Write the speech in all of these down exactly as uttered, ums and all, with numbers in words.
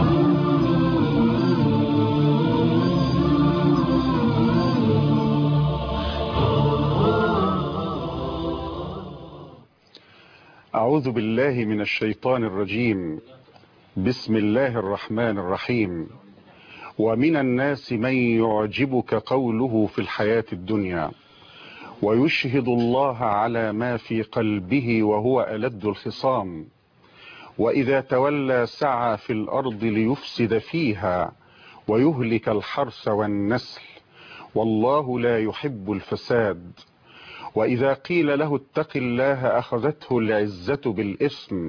أعوذ بالله من الشيطان الرجيم. بسم الله الرحمن الرحيم. ومن الناس من يعجبك قوله في الحياة الدنيا ويشهد الله على ما في قلبه وهو ألد الخصام، وإذا تولى سعى في الأرض ليفسد فيها ويهلك الحرث والنسل، والله لا يحب الفساد. وإذا قيل له اتق الله أخذته العزة بالإثم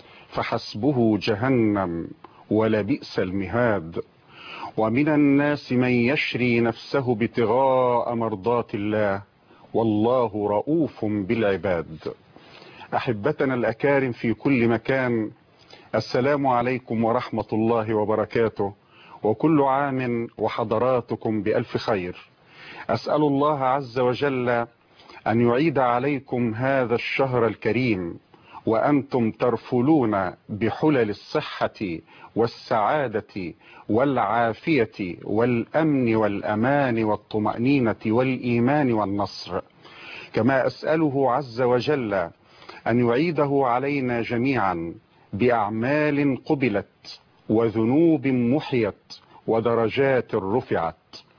فحسبه جهنم ولبئس المهاد. ومن الناس من يشري نفسه ابتغاء مرضات الله والله رؤوف بالعباد. أحبتنا الأكارم في كل مكان، السلام عليكم ورحمة الله وبركاته، وكل عام وحضراتكم بألف خير. أسأل الله عز وجل أن يعيد عليكم هذا الشهر الكريم وأنتم ترفلون بحلل الصحة والسعادة والعافية والأمن والأمان والطمأنينة والإيمان والنصر. كما أسأله عز وجل أن يعيده علينا جميعا بأعمال قبلت وذنوب محيت ودرجات رفعت.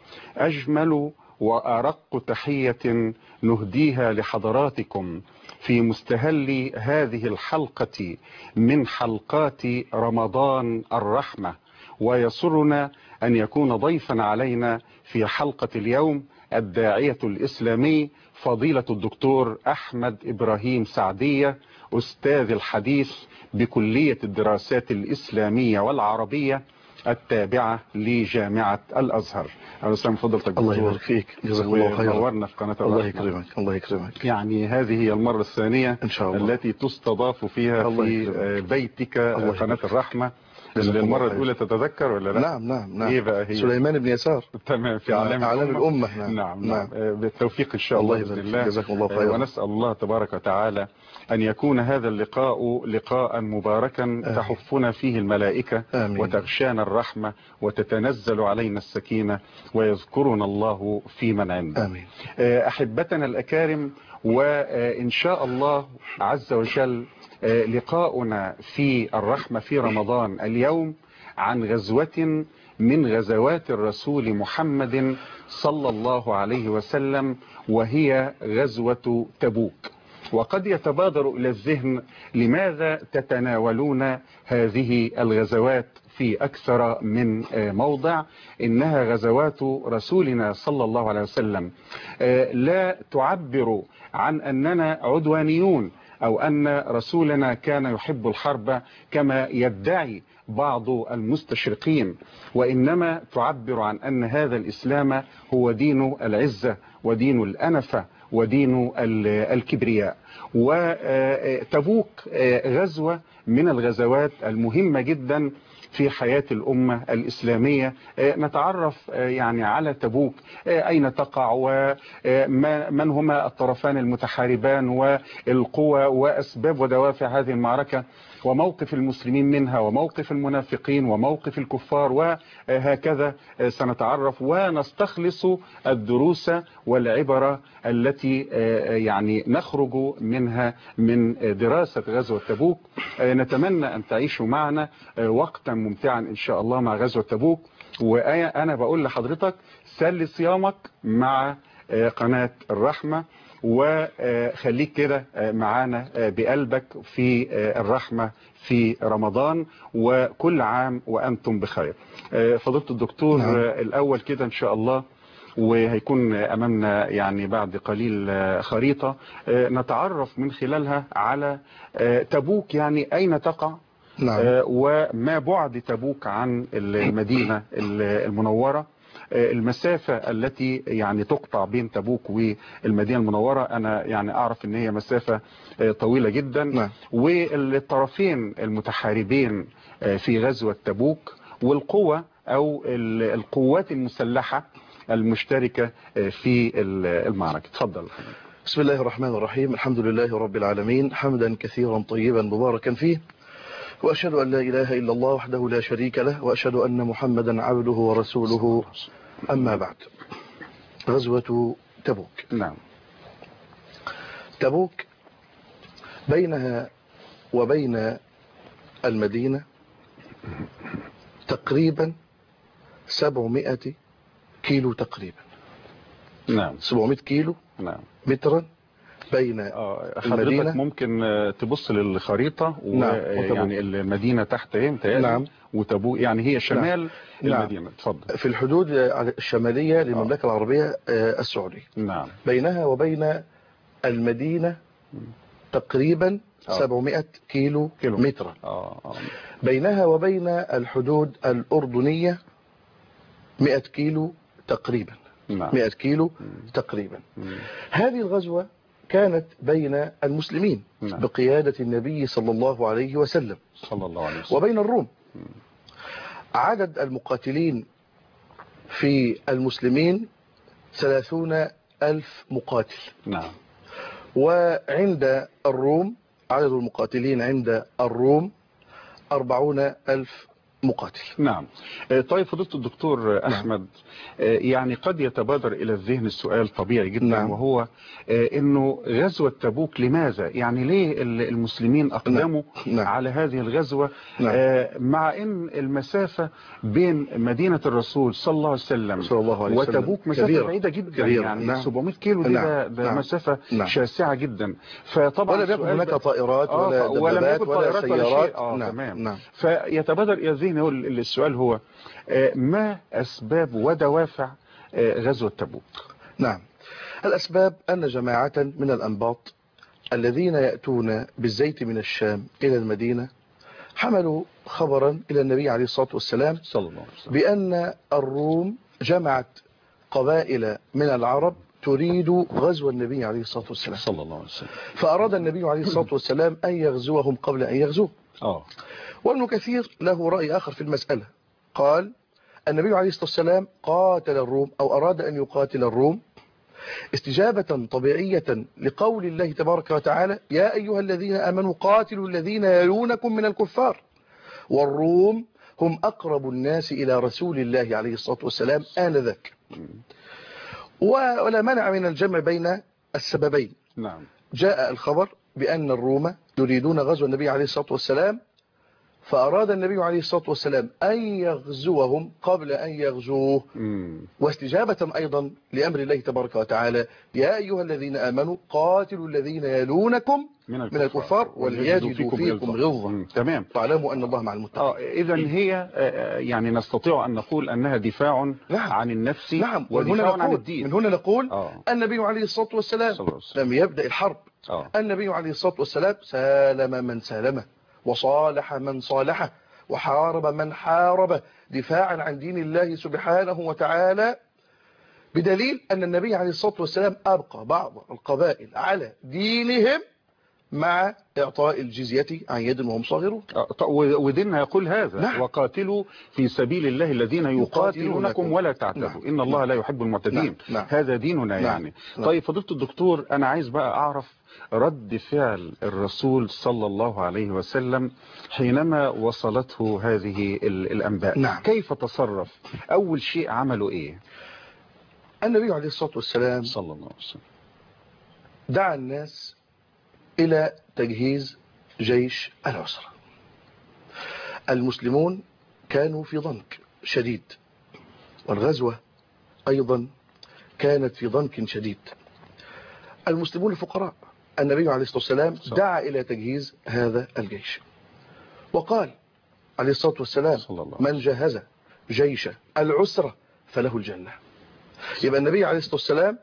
أجمل وأرق تحية نهديها لحضراتكم في مستهل هذه الحلقة من حلقات رمضان الرحمة، ويسرنا أن يكون ضيفا علينا في حلقة اليوم الداعية الإسلامي فضيلة الدكتور أحمد إبراهيم سعدية، أستاذ الحديث بكلية الدراسات الإسلامية والعربية التابعة لجامعة الأزهر. أهلا وسهلا بفضلتك. الله يبارك فيك، جزاك الله خيرا. نورنا في قناة الرحمة. الله يكرمك الله يكرمك. يعني هذه هي المرة الثانية إن شاء الله التي تستضاف فيها في يكرمك. بيتك قناة الرحمة. المرة الأولى تتذكر ولا لا؟ نعم نعم نعم. إيه بقى هي؟ سليمان بن يسار. تمام، في أعلام الأمة, الأمة. نعم. نعم, نعم. نعم. بالتوفيق إن شاء الله بإذن الله. جزاكم الله خيرا. ونسأل الله تبارك وتعالى أن يكون هذا اللقاء لقاء مباركا آمين. تحفنا فيه الملائكة آمين. وتغشانا الرحمة وتتنزل علينا السكينة ويذكرنا الله في من عنده آمين. أحبتنا الأكارم، وإن شاء الله عز وجل لقاؤنا في الرحمة في رمضان اليوم عن غزوة من غزوات الرسول محمد صلى الله عليه وسلم، وهي غزوة تبوك. وقد يتبادر إلى الذهن لماذا تتناولون هذه الغزوات في أكثر من موضع؟ إنها غزوات رسولنا صلى الله عليه وسلم، لا تعبر عن أننا عدوانيون أو أن رسولنا كان يحب الحرب كما يدعي بعض المستشرقين، وإنما تعبر عن أن هذا الإسلام هو دين العزة ودين الأنفة ودين الكبرياء. وتبوك غزوة من الغزوات المهمة جدا في حياة الأمة الإسلامية. نتعرف يعني على تبوك، أين تقع ومن هما الطرفان المتحاربان والقوى وأسباب ودوافع هذه المعركة وموقف المسلمين منها وموقف المنافقين وموقف الكفار، وهكذا سنتعرف ونستخلص الدروس والعبر التي يعني نخرج منها من دراسة غزوة تبوك. نتمنى أن تعيشوا معنا وقتا ممتعا إن شاء الله مع غزوة تبوك. وأنا بقول لحضرتك سل صيامك مع قناة الرحمة، وخليك كده معانا بقلبك في الرحمة في رمضان، وكل عام وأنتم بخير. فضيلة الدكتور، نعم. الأول كده إن شاء الله، وهيكون أمامنا يعني بعد قليل خريطة نتعرف من خلالها على تبوك، يعني أين تقع، نعم. وما بعد تبوك عن المدينة المنورة، المسافة التي يعني تقطع بين تبوك والمدينة المنورة. أنا يعني أعرف أن هي مسافة طويلة جدا، نعم. والطرفين المتحاربين في غزوة تبوك والقوة أو القوات المسلحة المشتركة في المعركة. تفضل. بسم الله الرحمن الرحيم. الحمد لله رب العالمين، حمدا كثيرا طيبا مباركا فيه، وأشهد أن لا إله إلا الله وحده لا شريك له، وأشهد أن محمدا عبده ورسوله. أما بعد، غزوة تبوك. نعم. تبوك بينها وبين المدينة تقريبا سبعمائة كيلو تقريبا. نعم. سبعمائة كيلو نعم. مترا بين آه، المدينة. حضرتك ممكن آه، تبص للخريطة، نعم. ويعني المدينة تحت ايه متهيألي؟ نعم. وتبوك يعني هي شمال نعم. المدينة. اتفضل. في الحدود الشمالية للمملكة آه. العربية آه، السعودية. نعم. بينها وبين المدينة تقريبا آه. سبعمائة كيلو, كيلو. مترا. آه. آه. بينها وبين الحدود الأردنية مائة كيلو تقريبا. نعم. مائة كيلو مم. تقريبا. مم. هذه الغزوة كانت بين المسلمين نعم. بقيادة النبي صلى الله عليه وسلم صلى الله عليه وسلم. وبين الروم. مم. عدد المقاتلين في المسلمين ثلاثون ألف مقاتل. نعم. وعند الروم عدد المقاتلين عند الروم أربعون ألف مقاتل. نعم. آه، طيب فضيلة الدكتور أحمد، آه، يعني قد يتبادر إلى الذهن السؤال طبيعي جدا، نعم. وهو آه، إنه غزوة تبوك لماذا؟ يعني ليه ال- المسلمين أقدموا نعم. على هذه الغزوة، نعم. آه، مع إن المسافة بين مدينة الرسول صلى الله عليه وسلم صلى الله عليه وسلم وتبوك مسافة كبيرة. بعيدة جدا. كبيرة. يعني نعم. سبعمائة كيلو دي نعم. ده, ده نعم. مسافة نعم. شاسعة جدا. فطبعا ولا بيكون هناك السؤال طائرات آه، ولا ف- ولم دبابات يكن ولا طائرات ولا شيء. سيارات. آه نعم. تمام. نعم. فيتبادر إلى الذهن هو ال- السؤال هو آه، ما أسباب ودوافع آه، غزوة تبوك؟ نعم. الأسباب أن جماعة من الأنباط الذين يأتون بالزيت من الشام إلى المدينة حملوا خبرا إلى النبي عليه الصلاة والسلام صلى الله عليه وسلم بأن الروم جمعت قبائل من العرب تريد غزو النبي عليه الصلاة والسلام. صلى الله عليه وسلم. فأراد النبي عليه الصلاة والسلام أن يغزوهم قبل أن يغزوه. آه. وابن كثير له رأي آخر في المسألة، قال النبي عليه الصلاة والسلام قاتل الروم أو أراد أن يقاتل الروم استجابة طبيعية لقول الله تبارك وتعالى يا أيها الذين آمنوا قاتلوا الذين يلونكم من الكفار، والروم هم أقرب الناس إلى رسول الله عليه الصلاة والسلام آنذاك. ولا منع من الجمع بين السببين. نعم. جاء الخبر بأن الروم يريدون غزو النبي عليه الصلاة والسلام، فأراد النبي عليه الصلاة والسلام أن يغزوهم قبل أن يغزوه. مم. واستجابة أيضا لأمر الله تبارك وتعالى يا أيها الذين آمنوا قاتلوا الذين يلونكم من من الكفار وليجدوا فيكم غلظة مم. تمام. فاعلموا أن الله مع آه المتقين. إذا هي آه، يعني نستطيع أن نقول أنها دفاع نعم. عن النفس نعم. ومن ودفاع هنا عن نقول الدين. من هنا نقول آه. النبي عليه الصلاة والسلام صلى الله عليه وسلم. لم يبدأ الحرب. آه. النبي عليه الصلاة والسلام سالم من سالمه وصالح من صالحه وحارب من حارب دفاعا عن دين الله سبحانه وتعالى، بدليل أن النبي عليه الصلاة والسلام أبقى بعض القبائل على دينهم مع إعطاء الجزية عن يد وهم صاغرون. آه، ط- و- وديننا يقول هذا. نعم. وقاتلوا في سبيل الله الذين يقاتلونكم ولا تعتدوا. نعم. إن الله نعم. لا يحب المعتدين. نعم. نعم. هذا ديننا نعم. يعني. نعم. طيب فضيلة الدكتور، أنا عايز بقى أعرف رد فعل الرسول صلى الله عليه وسلم حينما وصلته هذه ال- الأنباء. نعم. كيف تصرف؟ أول شيء عملوا إيه؟ النبي عليه الصلاة والسلام صلى الله عليه وسلم دعا الناس إلى تجهيز جيش العسرة. المسلمون كانوا في ضنك شديد، والغزوة أيضا كانت في ضنك شديد. المسلمون فقراء. النبي عليه الصلاة والسلام دعا إلى تجهيز هذا الجيش وقال عليه الصلاة والسلام صلى الله. من جهز جيش العسرة فله الجنة. يبقى النبي عليه الصلاة والسلام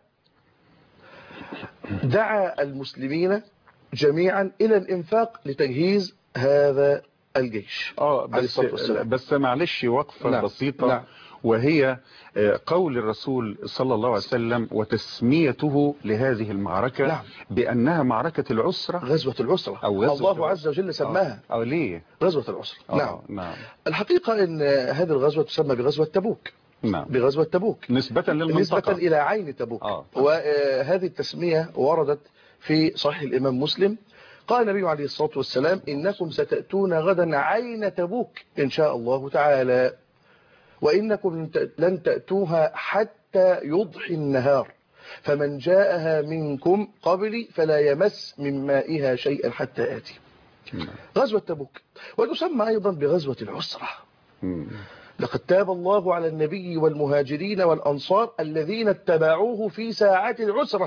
دعا المسلمين جميعا إلى الإنفاق لتجهيز هذا الجيش. اه بس بس معلش وقفة نعم. بسيطة. نعم. وهي آه، قول الرسول صلى الله عليه وسلم وتسميته لهذه المعركة نعم. بأنها معركة العسرة. غزوة العسرة أو غزوة الله العسرة. عز وجل سماها أو ليه غزوة العسرة. آه. نعم. نعم. الحقيقة أن هذه الغزوة تسمى بغزوة تبوك. نعم. بغزوة تبوك نسبة للمنطقة، نسبة إلى عين تبوك. آه. وهذه التسمية وردت في صحيح الإمام مسلم قال النبي عليه الصلاة والسلام إنكم ستأتون غدا عين تبوك إن شاء الله تعالى، وإنكم لن تأتوها حتى يضحي النهار، فمن جاءها منكم قبلي فلا يمس من مائها شيئا حتى آتي. غزوة تبوك وتسمى أيضا بغزوة العسرة. لقد تاب الله على النبي والمهاجرين والأنصار الذين اتبعوه في ساعات العسرة.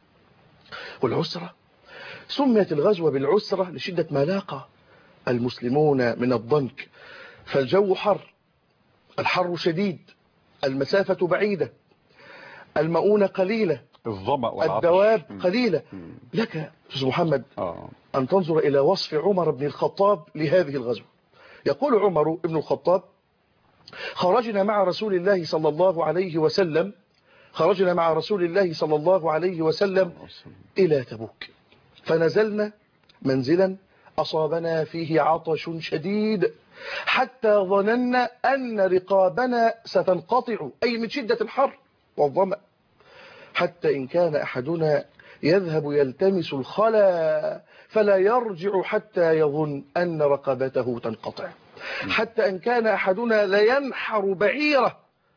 والعسرة سميت الغزوة بالعسرة لشدة ما لاقى المسلمون من الضنك، فالجو حر، الحر شديد، المسافة بعيدة، المؤونة قليلة، الظمأ والعطش، الدواب قليلة. لك أستاذ محمد آه. أن تنظر إلى وصف عمر بن الخطاب لهذه الغزوة. يقول عمر بن الخطاب: خرجنا مع رسول الله صلى الله عليه وسلم خرجنا مع رسول الله صلى الله عليه وسلم إلى تبوك، فنزلنا منزلا أصابنا فيه عطش شديد حتى ظننا أن رقابنا ستنقطع، أي من شدة الحر والظمأ، حتى إن كان أحدنا يذهب يلتمس الخلا فلا يرجع حتى يظن أن رقبته تنقطع، حتى إن كان أحدنا لينحر بعيره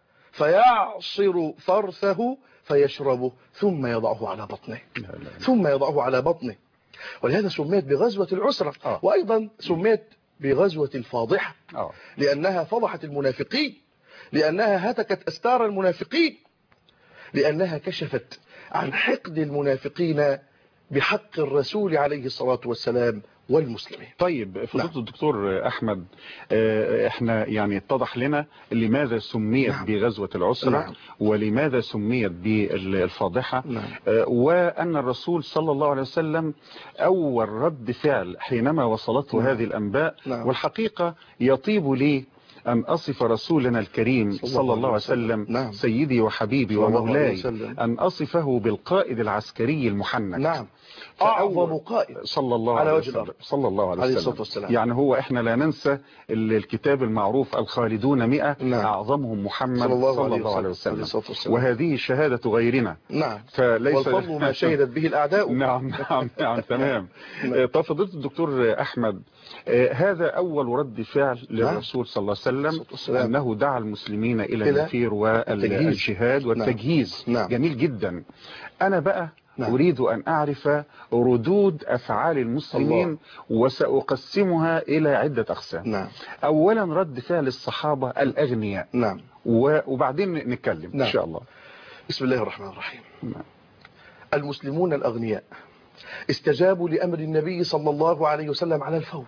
فيعصر فرثه فيشربه ثم يضعه على بطنه ثم يضعه على بطنه ولهذا سميت بغزوة العسرة. آه. وأيضا سميت بغزوة الفاضحة. آه. لأنها فضحت المنافقين، لأنها هتكت أستار المنافقين، لأنها كشفت عن حقد المنافقين بحق الرسول عليه الصلاة والسلام والمسلمين. طيب فضيلة نعم. الدكتور أحمد، احنا يعني اتضح لنا لماذا سميت نعم. بغزوة العسرة نعم. ولماذا سميت بالفاضحة نعم. وأن الرسول صلى الله عليه وسلم أول رد فعل حينما وصلته نعم. هذه الأنباء نعم. والحقيقة يطيب لي أن أصف رسولنا الكريم صلى الله عليه وسلم نعم. سيدي وحبيبي ومولاي، أن أصفه بالقائد العسكري المحنك نعم. أعظم قائد صلى الله عليه وسلم صلى الله عليه وسلم. يعني هو إحنا لا ننسى الكتاب المعروف الخالدون مئة نعم. أعظمهم محمد صلى الله, صلى الله عليه وسلم. وسلم. وهذه شهادة غيرنا نعم. فليس والفضل ما شهدت به الأعداء. نعم نعم نعم تمام. طب فضيلة الدكتور أحمد، هذا أول رد فعل للرسول صلى الله عليه وسلم أنه دعا المسلمين إلى النفير والجهاد والتجهيز. نعم. جميل جدا. أنا بقى نعم. أريد أن أعرف ردود أفعال المسلمين الله. وسأقسمها إلى عدة أقسام. نعم. أولا رد فعل الصحابة الأغنياء نعم. وبعدين نتكلم نعم. إن شاء الله. بسم الله الرحمن الرحيم. نعم. المسلمون الأغنياء استجابوا لأمر النبي صلى الله عليه وسلم على الفور.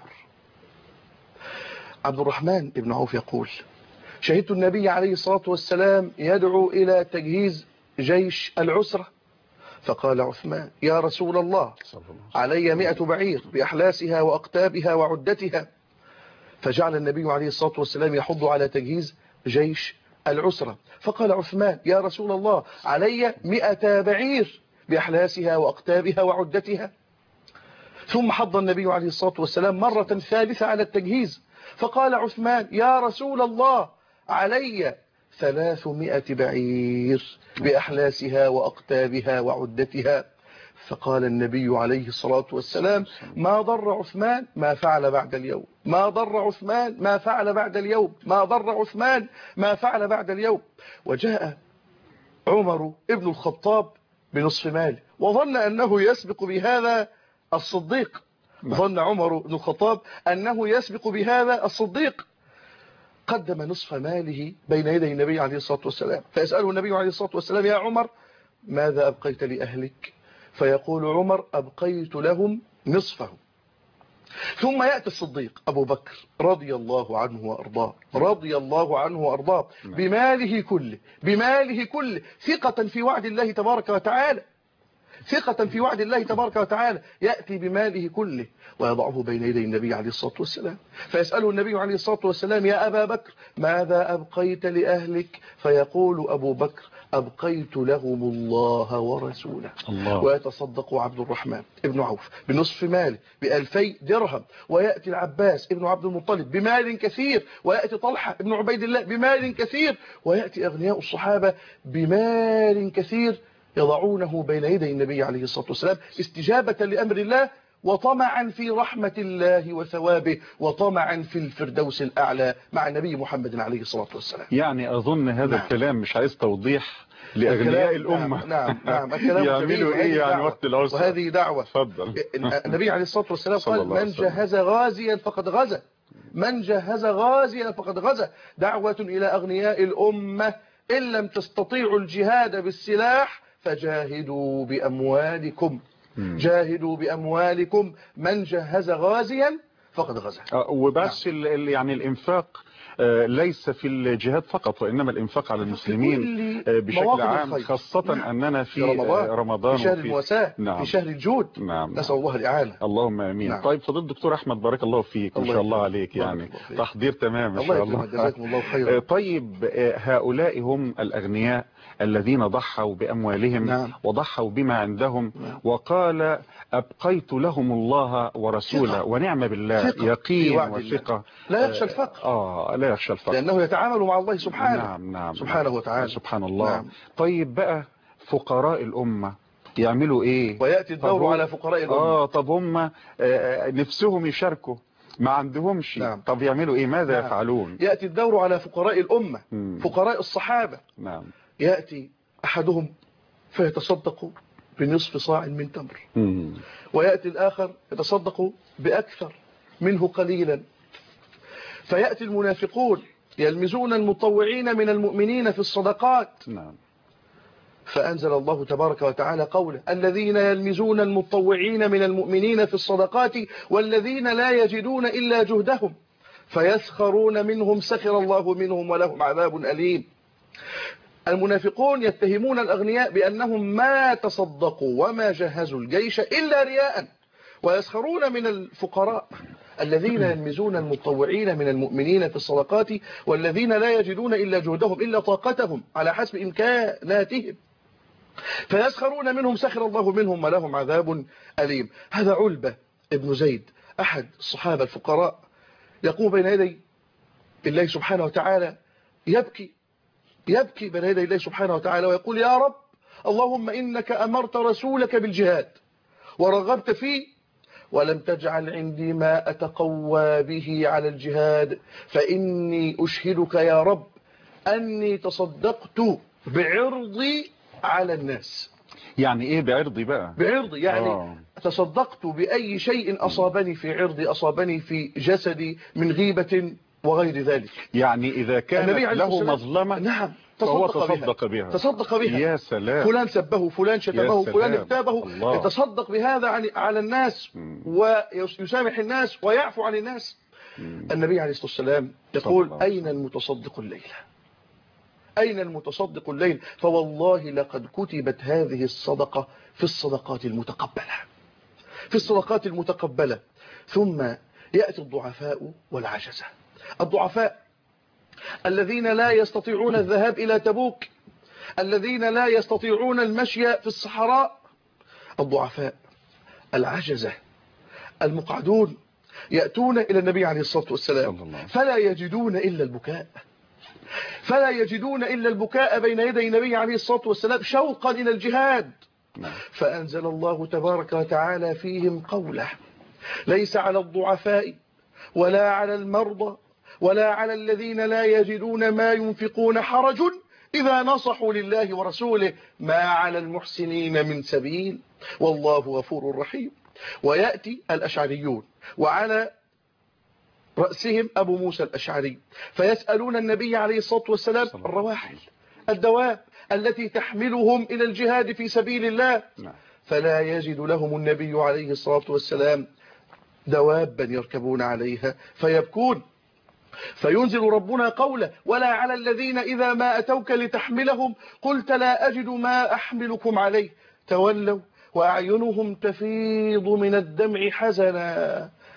عبد الرحمن بن عوف يقول: شهدت النبي عليه الصلاة والسلام يدعو إلى تجهيز جيش العسرة، فقال عثمان: يا رسول الله علي مئة بعير بأحلاسها وأقتابها وعدتها. فجعل النبي عليه الصلاة والسلام يحض على تجهيز جيش العسرة، فقال عثمان: يا رسول الله علي مئة بعير بأحلاسها وأقتابها وعدتها. ثم حض النبي عليه الصلاة والسلام مرة ثالثة على التجهيز، فقال عثمان: يا رسول الله علي ثلاثمائة بعير بأحلاسها وأقتابها وعدتها. فقال النبي عليه الصلاة والسلام: ما ضر عثمان ما فعل بعد اليوم، ما ضر عثمان ما فعل بعد اليوم، ما ضر عثمان ما فعل بعد اليوم. وجاء عمر ابن الخطاب بنصف ماله وظن أنه يسبق بهذا الصديق. ظن عمر بن الخطاب أنه يسبق بهذا الصديق. قدم نصف ماله بين يدي النبي عليه الصلاة والسلام، فيسأله النبي عليه الصلاة والسلام: يا عمر ماذا أبقيت لأهلك؟ فيقول عمر: أبقيت لهم نصفه. ثم يأتي الصديق أبو بكر رضي الله عنه وأرضاه رضي الله عنه وأرضاه بماله كله بماله كله ثقة في وعد الله تبارك وتعالى ثقة في وعد الله تبارك وتعالى يأتي بماله كله ويضعه بين يدي النبي عليه الصلاة والسلام. فيسأله النبي عليه الصلاة والسلام: يا أبا بكر ماذا أبقيت لأهلك؟ فيقول أبو بكر: أبقيت لهم الله ورسوله. الله. ويتصدق عبد الرحمن ابن عوف بنصف ماله بألفي درهم، ويأتي العباس ابن عبد المطلب بمال كثير، ويأتي طلحة ابن عبيد الله بمال كثير، ويأتي أغنياء الصحابة بمال كثير يضعونه بين يدي النبي عليه الصلاة والسلام استجابة لأمر الله وطمعا في رحمة الله وثوابه وطمعا في الفردوس الأعلى مع النبي محمد عليه الصلاة والسلام. يعني أظن هذا نعم. الكلام مش عايز توضيح لأغنياء الأمة. نعم نعم, نعم. الكلام يعملوا إيه يعني وقت العسرة؟ وهذه دعوة. تفضل. النبي عليه الصلاة والسلام قال من جهز غازيا فقد غزا، من جهز غازيا فقد غزا. دعوة إلى أغنياء الأمة إن لم تستطيعوا الجهاد بالسلاح فجاهدوا بأموالكم. جاهدوا بأموالكم. من جهز غازيا فقد غزا. وبس نعم. يعني الإنفاق ليس في الجهاد فقط، وإنما الإنفاق على المسلمين بشكل عام، خاصة نعم. أننا في رمضان, رمضان في شهر المواساة، نعم. في شهر الجود. نعم. نسأل الله الإعانة. اللهم أمين. نعم. طيب فضيلة الدكتور أحمد، بارك الله فيك ما شاء الله عليك، يعني تحضير تمام ما شاء الله. جزاكم الله خيرا. طيب هؤلاء هم الأغنياء الذين ضحوا بأموالهم نعم. وضحوا بما عندهم نعم. وقال أبقيت لهم الله ورسوله ونعم بالله، ثقة. يقين وثقة، لا يخشى الفقر. آه لا يخشى الفقر لأنه يتعامل مع الله سبحانه. نعم نعم سبحانه وتعالى. سبحان الله. نعم. طيب بقى فقراء الأمة يعملوا إيه؟ ويأتي الدور على فقراء الأمة. آه طب هم نفسهم يشاركوا ما عندهمش نعم. طب يعملوا إيه؟ ماذا نعم. يفعلون؟ يأتي الدور على فقراء الأمة. مم. فقراء الصحابة. نعم. يأتي أحدهم فيتصدق بنصف صاع من تمر، مم. ويأتي الآخر يتصدق بأكثر منه قليلا. فيأتي المنافقون يلمزون المطوعين من المؤمنين في الصدقات. نعم. فأنزل الله تبارك وتعالى قوله الذين يلمزون المطوعين من المؤمنين في الصدقات والذين لا يجدون إلا جهدهم فيسخرون منهم سخر الله منهم ولهم عذاب أليم. المنافقون يتهمون الأغنياء بأنهم ما تصدقوا وما جهزوا الجيش إلا رياء، ويسخرون من الفقراء الذين يلمزون المتطوعين من المؤمنين في الصدقات والذين لا يجدون إلا جهدهم إلا طاقتهم على حسب إمكاناتهم فيسخرون منهم سخر الله منهم ولهم عذاب أليم. هذا علبة ابن زيد أحد الصحابة الفقراء يقوم بين يدي الله سبحانه وتعالى يبكي يبكي بين يدي الله سبحانه وتعالى ويقول يا رب اللهم إنك أمرت رسولك بالجهاد ورغبت فيه ولم تجعل عندي ما أتقوى به على الجهاد فإني أشهدك يا رب أني تصدقت بعرضي على الناس. يعني إيه بعرضي بقى؟ بعرضي يعني آه. تصدقت بأي شيء أصابني في عرضي أصابني في جسدي من غيبة وغير ذلك. يعني إذا كانت له مظلمة نعم فهو تصدق بها. بها تصدق بها. يا سلام. فلان سبه فلان شتمه فلان اغتابه يتصدق بهذا على الناس ويسامح الناس ويعفو عن الناس. النبي عليه الصلاة والسلام يقول أين المتصدق الليلة؟ أين المتصدق الليل؟ فوالله لقد كتبت هذه الصدقة في الصدقات المتقبلة في الصدقات المتقبلة. ثم يأتي الضعفاء والعجزة. الضعفاء الذين لا يستطيعون الذهاب إلى تبوك، الذين لا يستطيعون المشي في الصحراء، الضعفاء العجزة المقعدون يأتون إلى النبي عليه الصلاة والسلام فلا يجدون إلا البكاء فلا يجدون إلا البكاء بين يدي النبي عليه الصلاة والسلام شوقا إلى الجهاد. فأنزل الله تبارك وتعالى فيهم قوله ليس على الضعفاء ولا على المرضى ولا على الذين لا يجدون ما ينفقون حرج إذا نصحوا لله ورسوله ما على المحسنين من سبيل والله غفور رحيم. ويأتي الأشعريون وعلى رأسهم أبو موسى الأشعري فيسألون النبي عليه الصلاة والسلام الرواحل الدواب التي تحملهم إلى الجهاد في سبيل الله فلا يجد لهم النبي عليه الصلاة والسلام دوابا يركبون عليها فيبكون. فينزل ربنا قوله ولا على الذين إذا ما أتوك لتحملهم قلت لا أجد ما أحملكم عليه تولوا وأعينهم تفيض من الدمع حزنا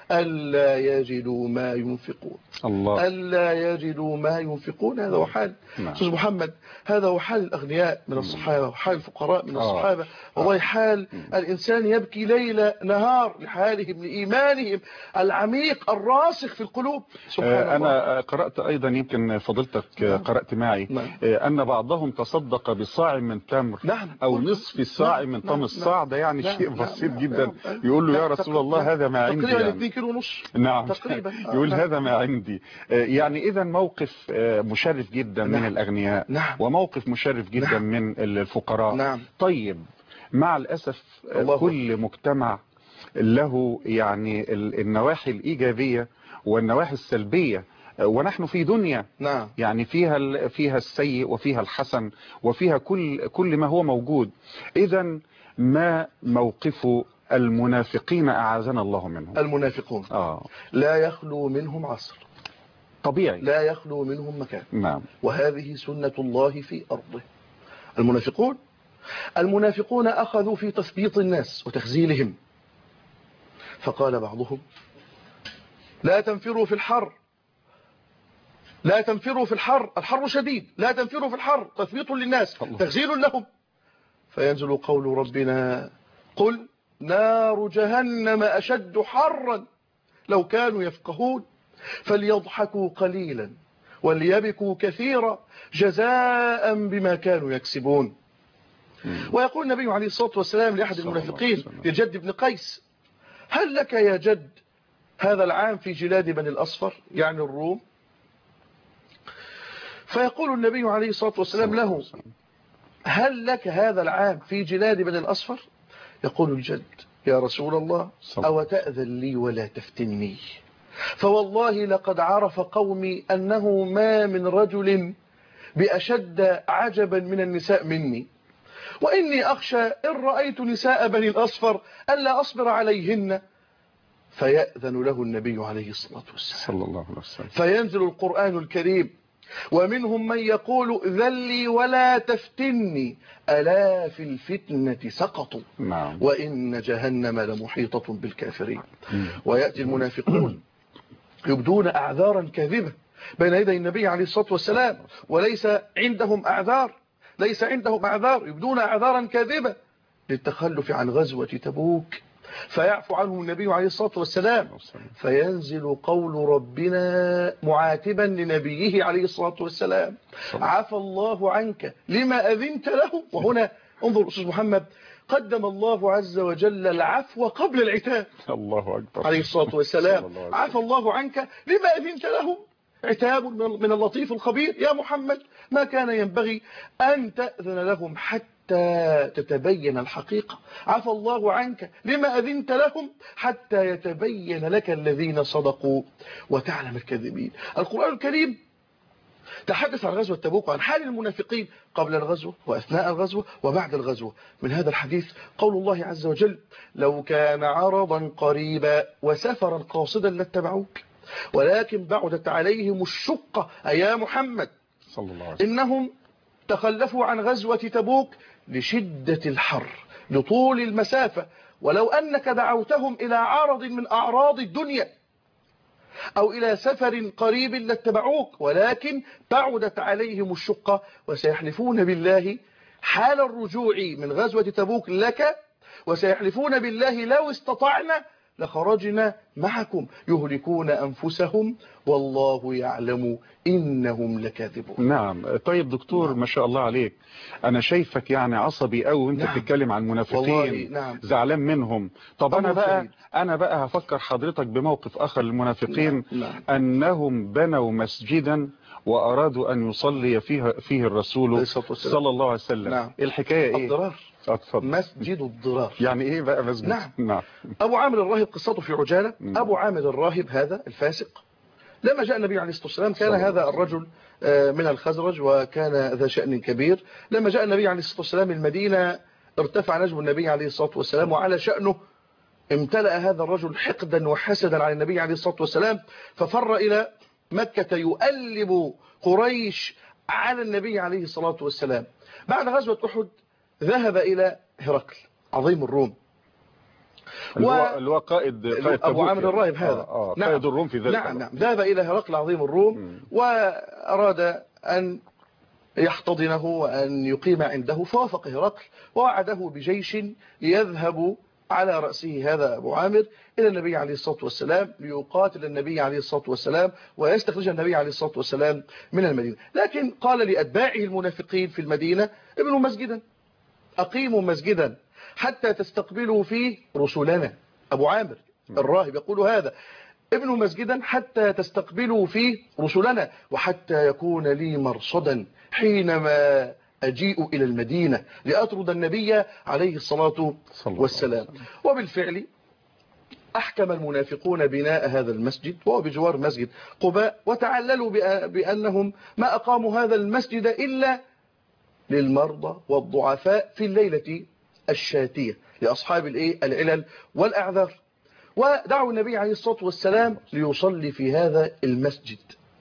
ألا يجدوا ما ينفقون الله. ألا يجدوا ما ينفقون. هذا هو حال نعم. أستاذ محمد، هذا هو حال الأغنياء من الصحابة وحال الفقراء من الصحابة. والله حال الإنسان يبكي ليل نهار لحالهم لإيمانهم العميق الراسخ في القلوب. سبحان الله. أنا قرأت أيضا، يمكن فضلتك نعم. قرأت معي، نعم. أن بعضهم تصدق بصاع من تمر نعم. أو نصف الصاع نعم. من طم نعم. الصاع. ده يعني نعم. شيء نعم. بسيط نعم. جدا. نعم. يقول له يا نعم. رسول الله نعم. هذا ما عندي. تقريبا يعني اثنين كيلو ونص. نعم. تقريبا. يقول نعم. هذا ما عندي. يعني إذا موقف مشرف جدا نعم. من الأغنياء. نعم. وموقف مشرف جدا نعم. من الفقراء. نعم. طيب، مع الأسف الله كل أكبر. مجتمع له يعني النواحي الإيجابية والنواحي السلبية، ونحن في دنيا نعم. يعني فيها فيها السيء وفيها الحسن وفيها كل كل ما هو موجود. إذا ما موقف المنافقين أعاذنا الله منهم؟ المنافقون آه. لا يخلو منهم عصر، طبيعي. لا يخلو منهم مكان. نعم. وهذه سنة الله في أرضه. المنافقون المنافقون أخذوا في تثبيط الناس وتخزيلهم، فقال بعضهم لا تنفروا في الحر، لا تنفروا في الحر، الحر شديد، لا تنفروا في الحر، تثبيط للناس، تخزيل لهم. فينزل قول ربنا قل نار جهنم أشد حرا لو كانوا يفقهون فليضحكوا قليلا وليبكوا كثيرا جزاء بما كانوا يكسبون. ويقول النبي عليه الصلاة والسلام لأحد المنافقين للجد بن قيس هل لك يا جد هذا العام في جلاد بني الأصفر، يعني الروم؟ فيقول النبي عليه الصلاة والسلام له هل لك هذا العام في جلاد بني الأصفر؟ يقول الجد يا رسول الله أو تأذن لي ولا تفتني، فوالله لقد عرف قومي أنه ما من رجل بأشد عجبا من النساء مني، وإني أخشى إن رأيت نساء بني الأصفر ألا أصبر عليهن. فيأذن له النبي عليه الصلاة والسلام صلى الله عليه وسلم. فينزل القرآن الكريم ومنهم من يقول ذلي ولا تفتني ألا في الفتنة سقطوا. نعم. وإن جهنم لمحيطة بالكافرين. ويأتي المنافقون يبدون أعذارا كاذبة بين يدي النبي عليه الصلاة والسلام وليس عندهم أعذار، ليس عندهم أعذار، يبدون أعذارا كاذبة للتخلف عن غزوة تبوك، فيعفو عنهم النبي عليه الصلاة والسلام. فينزل قول ربنا معاتبا لنبيه عليه الصلاة والسلام عفى الله عنك لما أذنت له. وهنا انظر أستاذ محمد، قدم الله عز وجل العفو قبل العتاب. الله أكبر. عليه الصلاة والسلام عفى الله عنك لما أذنت لهم، عتاب من اللطيف الخبير يا محمد ما كان ينبغي أن تأذن لهم حتى تتبين الحقيقة. عفى الله عنك لما أذنت لهم حتى يتبين لك الذين صدقوا وتعلم الكاذبين. القرآن الكريم تحدث عن غزوة تبوك وعن حال المنافقين قبل الغزوة وأثناء الغزوة وبعد الغزوة. من هذا الحديث قول الله عز وجل لو كان عرضا قريبا وسفرا قاصدا لاتبعوك ولكن بعدت عليهم الشقة أي يا محمد صلى الله عليه وسلم إنهم تخلفوا عن غزوة تبوك لشدة الحر لطول المسافة، ولو أنك دعوتهم إلى عرض من أعراض الدنيا أو إلى سفر قريب لاتبعوك ولكن بعدت عليهم الشقة. وسيحلفون بالله حال الرجوع من غزوة تبوك لك وسيحلفون بالله لو استطعنا لخرجنا معكم يهلكون أنفسهم والله يعلم إنهم لكاذبون. نعم. طيب دكتور نعم. ما شاء الله عليك، أنا شايفك يعني عصبي قوي وانت نعم. بتتكلم عن المنافقين. نعم. زعلان منهم. طب أنا بقى شديد. أنا بقى هفكر حضرتك بموقف آخر للمنافقين. نعم. نعم. أنهم بنوا مسجدا وأرادوا أن يصلي فيه فيه الرسول صلى الله عليه وسلم. نعم. الحكاية إيه؟ الضرار. أتفضل. مسجد الضرار. يعني إيه بقى مسجد؟ نعم. نعم. أبو عامر الراهب قصته في عجالة. أبو عامر الراهب هذا الفاسق لما جاء النبي عليه الصلاة والسلام كان هذا الرجل من الخزرج وكان ذا شأن كبير. لما جاء النبي عليه الصلاة والسلام المدينة ارتفع نجم النبي عليه الصلاة والسلام وعلى شأنه امتلأ هذا الرجل حقدا وحسدا على النبي عليه الصلاة والسلام ففر إلى مكة يؤلب قريش على النبي عليه الصلاة والسلام. بعد غزوة أحد ذهب إلى هرقل عظيم الروم اللي و- هو اللي هو قائد قائد أبو تبوك عامر يعني. الراهب هذا. آه آه نعم. قائد الروم في ذلك. نعم نعم ذهب إلى هرقل عظيم الروم مم. وأراد أن يحتضنه وأن يقيم عنده، فوافق هرقل ووعده بجيش يذهب على رأسه هذا أبو عامر إلى النبي عليه الصلاة والسلام ليقاتل النبي عليه الصلاة والسلام ويستخرج النبي عليه الصلاة والسلام من المدينة. لكن قال لأتباعه المنافقين في المدينة: ابنوا مسجدا، أقيموا مسجدا حتى تستقبلوا فيه رسلنا. أبو عامر الراهب يقول هذا: ابنوا مسجدا حتى تستقبلوا فيه رسلنا وحتى يكون لي مرصدا حينما أجيء إلى المدينة لأطرد النبي عليه الصلاة والسلام. وبالفعل أحكم المنافقون بناء هذا المسجد وهو بجوار مسجد قباء، وتعللوا بأنهم ما أقاموا هذا المسجد إلا للمرضى والضعفاء في الليلة الشاتية لأصحاب العلل والأعذار، ودعوا النبي عليه الصلاة والسلام ليصلي في هذا المسجد.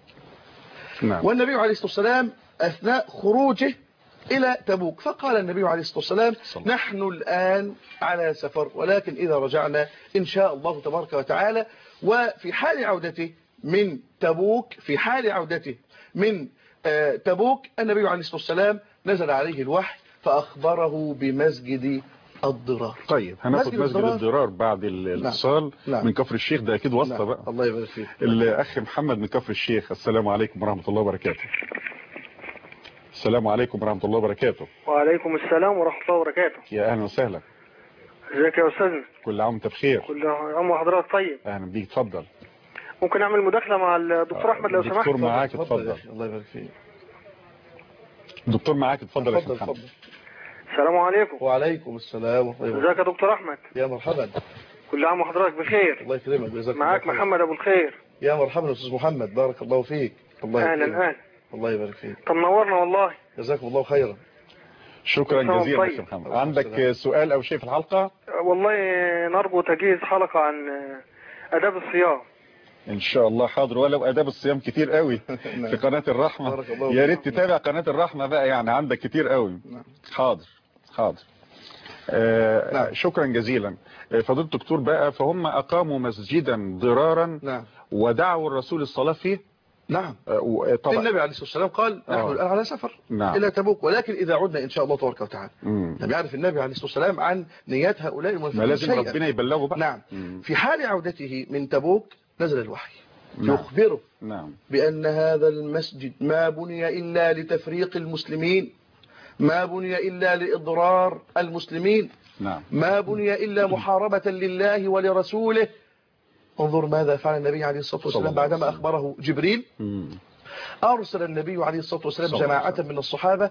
نعم. والنبي عليه الصلاة والسلام أثناء خروجه إلى تبوك فقال النبي عليه الصلاة والسلام: نحن الآن على سفر، ولكن إذا رجعنا إن شاء الله تبارك وتعالى. وفي حال عودته من تبوك في حال عودته من تبوك النبي عليه الصلاة والسلام نزل عليه الوحي فأخبره بمسجد الضرار. طيب هناخد مسجد, مسجد الضرار بعد الاتصال. نعم. نعم. من كفر الشيخ، ده اكيد واسطه. نعم. بقى الله يبارك فيك. الاخ محمد من كفر الشيخ. السلام عليكم ورحمه الله وبركاته. السلام عليكم ورحمه الله وبركاته. وعليكم السلام ورحمه الله وبركاته. يا اهلا وسهلا. ازيك يا استاذنا؟ كل عام وانت بخير. كل عام وحضرتك طيب. اهلا بيك، اتفضل. ممكن اعمل مداخله مع الدكتور احمد لو سمحت؟ الدكتور معاك، اتفضل. الله يبارك فيك. الدكتور معاك، اتفضل يا اتفضل اتفضل. السلام عليكم. وعليكم السلام ورحمه الله. ازيك يا دكتور احمد؟ يا مرحبا. كل عام وحضرتك بخير. الله يكرمك ويجزاك الله معاك محمد ابو الخير. يا مرحبا استاذ محمد، بارك الله فيك. الله اهلا اهلا. الله يبارك فيك. طب نورنا والله. جزاكم الله خيرا. شكرا جزيلا يا محمد. عندك سؤال او شيء في الحلقه؟ والله نرجو تجهيز حلقه عن اداب الصيام ان شاء الله. حاضر، ولو اداب الصيام كتير قوي في قناه الرحمه، يا ريت تتابع قناه الرحمه بقى، يعني عندك كتير قوي. حاضر حاضر. آه نعم. شكرا جزيلا فضيله الدكتور. بقى فهم اقاموا مسجدا ضرارا. نعم. ودعوا الرسول الصلاه فيه. نعم. آه طبعا النبي عليه الصلاه والسلام قال: نحن آه. الان على سفر. نعم. الى تبوك، ولكن اذا عدنا ان شاء الله تبارك وتعالى. لم يعرف النبي عليه الصلاه والسلام عن نيات هؤلاء المنافقين. ما لازم ربنا يبلغه بقى. نعم. مم. في حال عودته من تبوك نزل الوحي. نعم. يخبره نعم. بأن هذا المسجد ما بني إلا لتفريق المسلمين، ما بني إلا لإضرار المسلمين. نعم. ما بني إلا محاربة لله ولرسوله. انظر ماذا فعل النبي عليه الصلاة والسلام بعدما أخبره جبريل. مم. أرسل النبي عليه الصلاة والسلام جماعة من الصحابة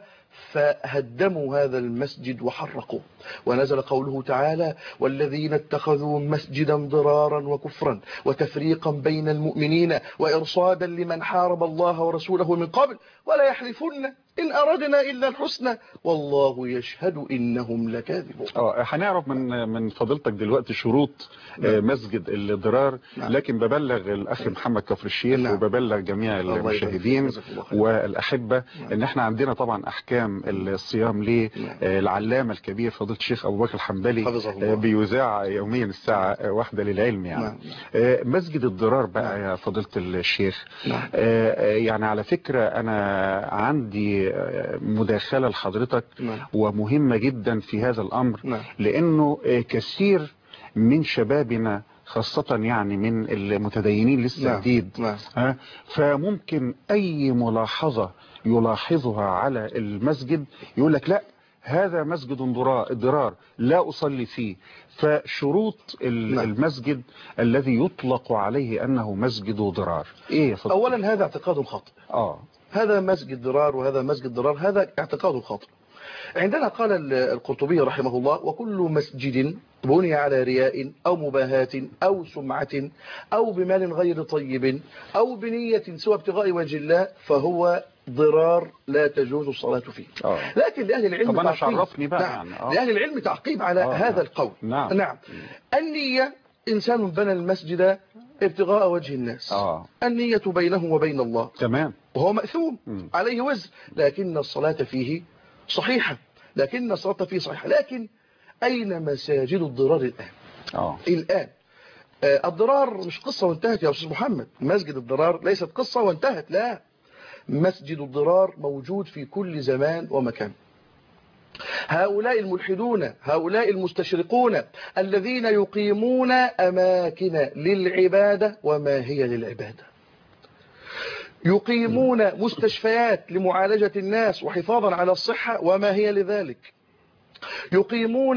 فهدموا هذا المسجد وحرقوه، ونزل قوله تعالى: والذين اتخذوا مسجدا ضرارا وكفرا وتفريقا بين المؤمنين وإرصادا لمن حارب الله ورسوله من قبل ولا يحلفن إن أردنا إلا الحسنى والله يشهد إنهم لكاذبون. اه هنعرف من من فضيلتك دلوقتي شروط نعم. مسجد الضرار. نعم. لكن ببلغ الأخ محمد كفر الشيخ. نعم. وببلغ جميع المشاهدين والأحبة. نعم. ان احنا عندنا طبعا أحكام الصيام للعلامة الكبير فضيلة الشيخ أبو بكر الحمدلي، بيذاع يوميا الساعة واحدة للعلم يعني. نعم. مسجد الضرار بقى يا فضيلة الشيخ. نعم. يعني على فكرة أنا عندي مداخلة لحضرتك. نعم. ومهمة جدا في هذا الأمر. نعم. لأنه كثير من شبابنا خاصة يعني من المتدينين لسه جديد. نعم. نعم. فممكن أي ملاحظة يلاحظها على المسجد يقول لك لا هذا مسجد ضرار لا أصلي فيه. فشروط المسجد الذي يطلق عليه أنه مسجد ضرار إيه؟ أولا هذا اعتقاد خاطئ. آه هذا مسجد ضرار وهذا مسجد ضرار، هذا اعتقاد خاطئ. عندنا قال القرطبي رحمه الله: وكل مسجد بني على رياء أو مباهات أو سمعة أو بمال غير طيب أو بنية سوى ابتغاء وجه الله فهو ضرار لا تجوز الصلاة فيه. أوه. لكن لأهل العلم طب أنا شرفني بقى نعم. يعني. لأهل العلم تعقيب على أوه. هذا القول. نعم. نعم. النية: إنسان بنى المسجد ابتغاء وجه الناس. أوه. النية بينه وبين الله. تمام. وهو مأثوم م. عليه وزر، لكن الصلاة فيه صحيحة. لكن الصلاة فيه صحيحة. لكن أين مساجد الضرار الآن؟ اه الآن آه، الضرار مش قصة وانتهت يا أستاذ محمد. مسجد الضرار ليست قصة وانتهت، لا، مسجد الضرار موجود في كل زمان ومكان. هؤلاء الملحدون، هؤلاء المستشرقون الذين يقيمون أماكن للعبادة وما هي للعبادة، يقيمون مستشفيات لمعالجة الناس وحفاظا على الصحة وما هي لذلك، يقيمون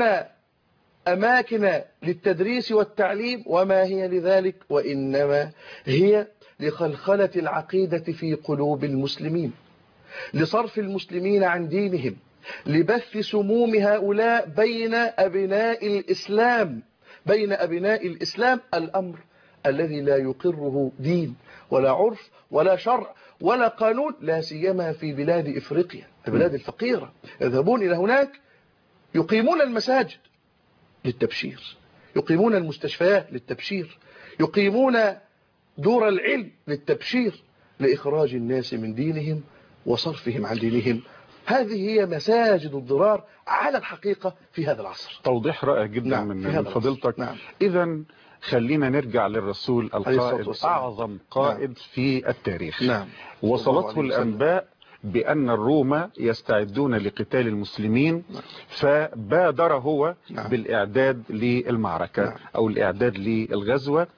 أماكن للتدريس والتعليم وما هي لذلك، وإنما هي لخلخلة العقيدة في قلوب المسلمين، لصرف المسلمين عن دينهم، لبث سموم هؤلاء بين أبناء الإسلام، بين أبناء الإسلام، الأمر الذي لا يقره دين ولا عرف ولا شرع ولا قانون، لا سيما في بلاد إفريقيا، البلاد الفقيرة. يذهبون إلى هناك يقيمون المساجد للتبشير، يقيمون المستشفيات للتبشير، يقيمون دور العلم للتبشير، لإخراج الناس من دينهم وصرفهم عن دينهم. هذه هي مساجد الضرار على الحقيقة في هذا العصر. توضيح رائع جدا نعم، من, في هذا من فضيلتك. نعم. إذا خلينا نرجع للرسول القائد، والسلام. أعظم قائد نعم. في التاريخ. نعم. وصلته الأنباء بأن الروم يستعدون لقتال المسلمين، نعم. فبادر هو نعم. بالإعداد للمعركة نعم. أو الإعداد للغزوة.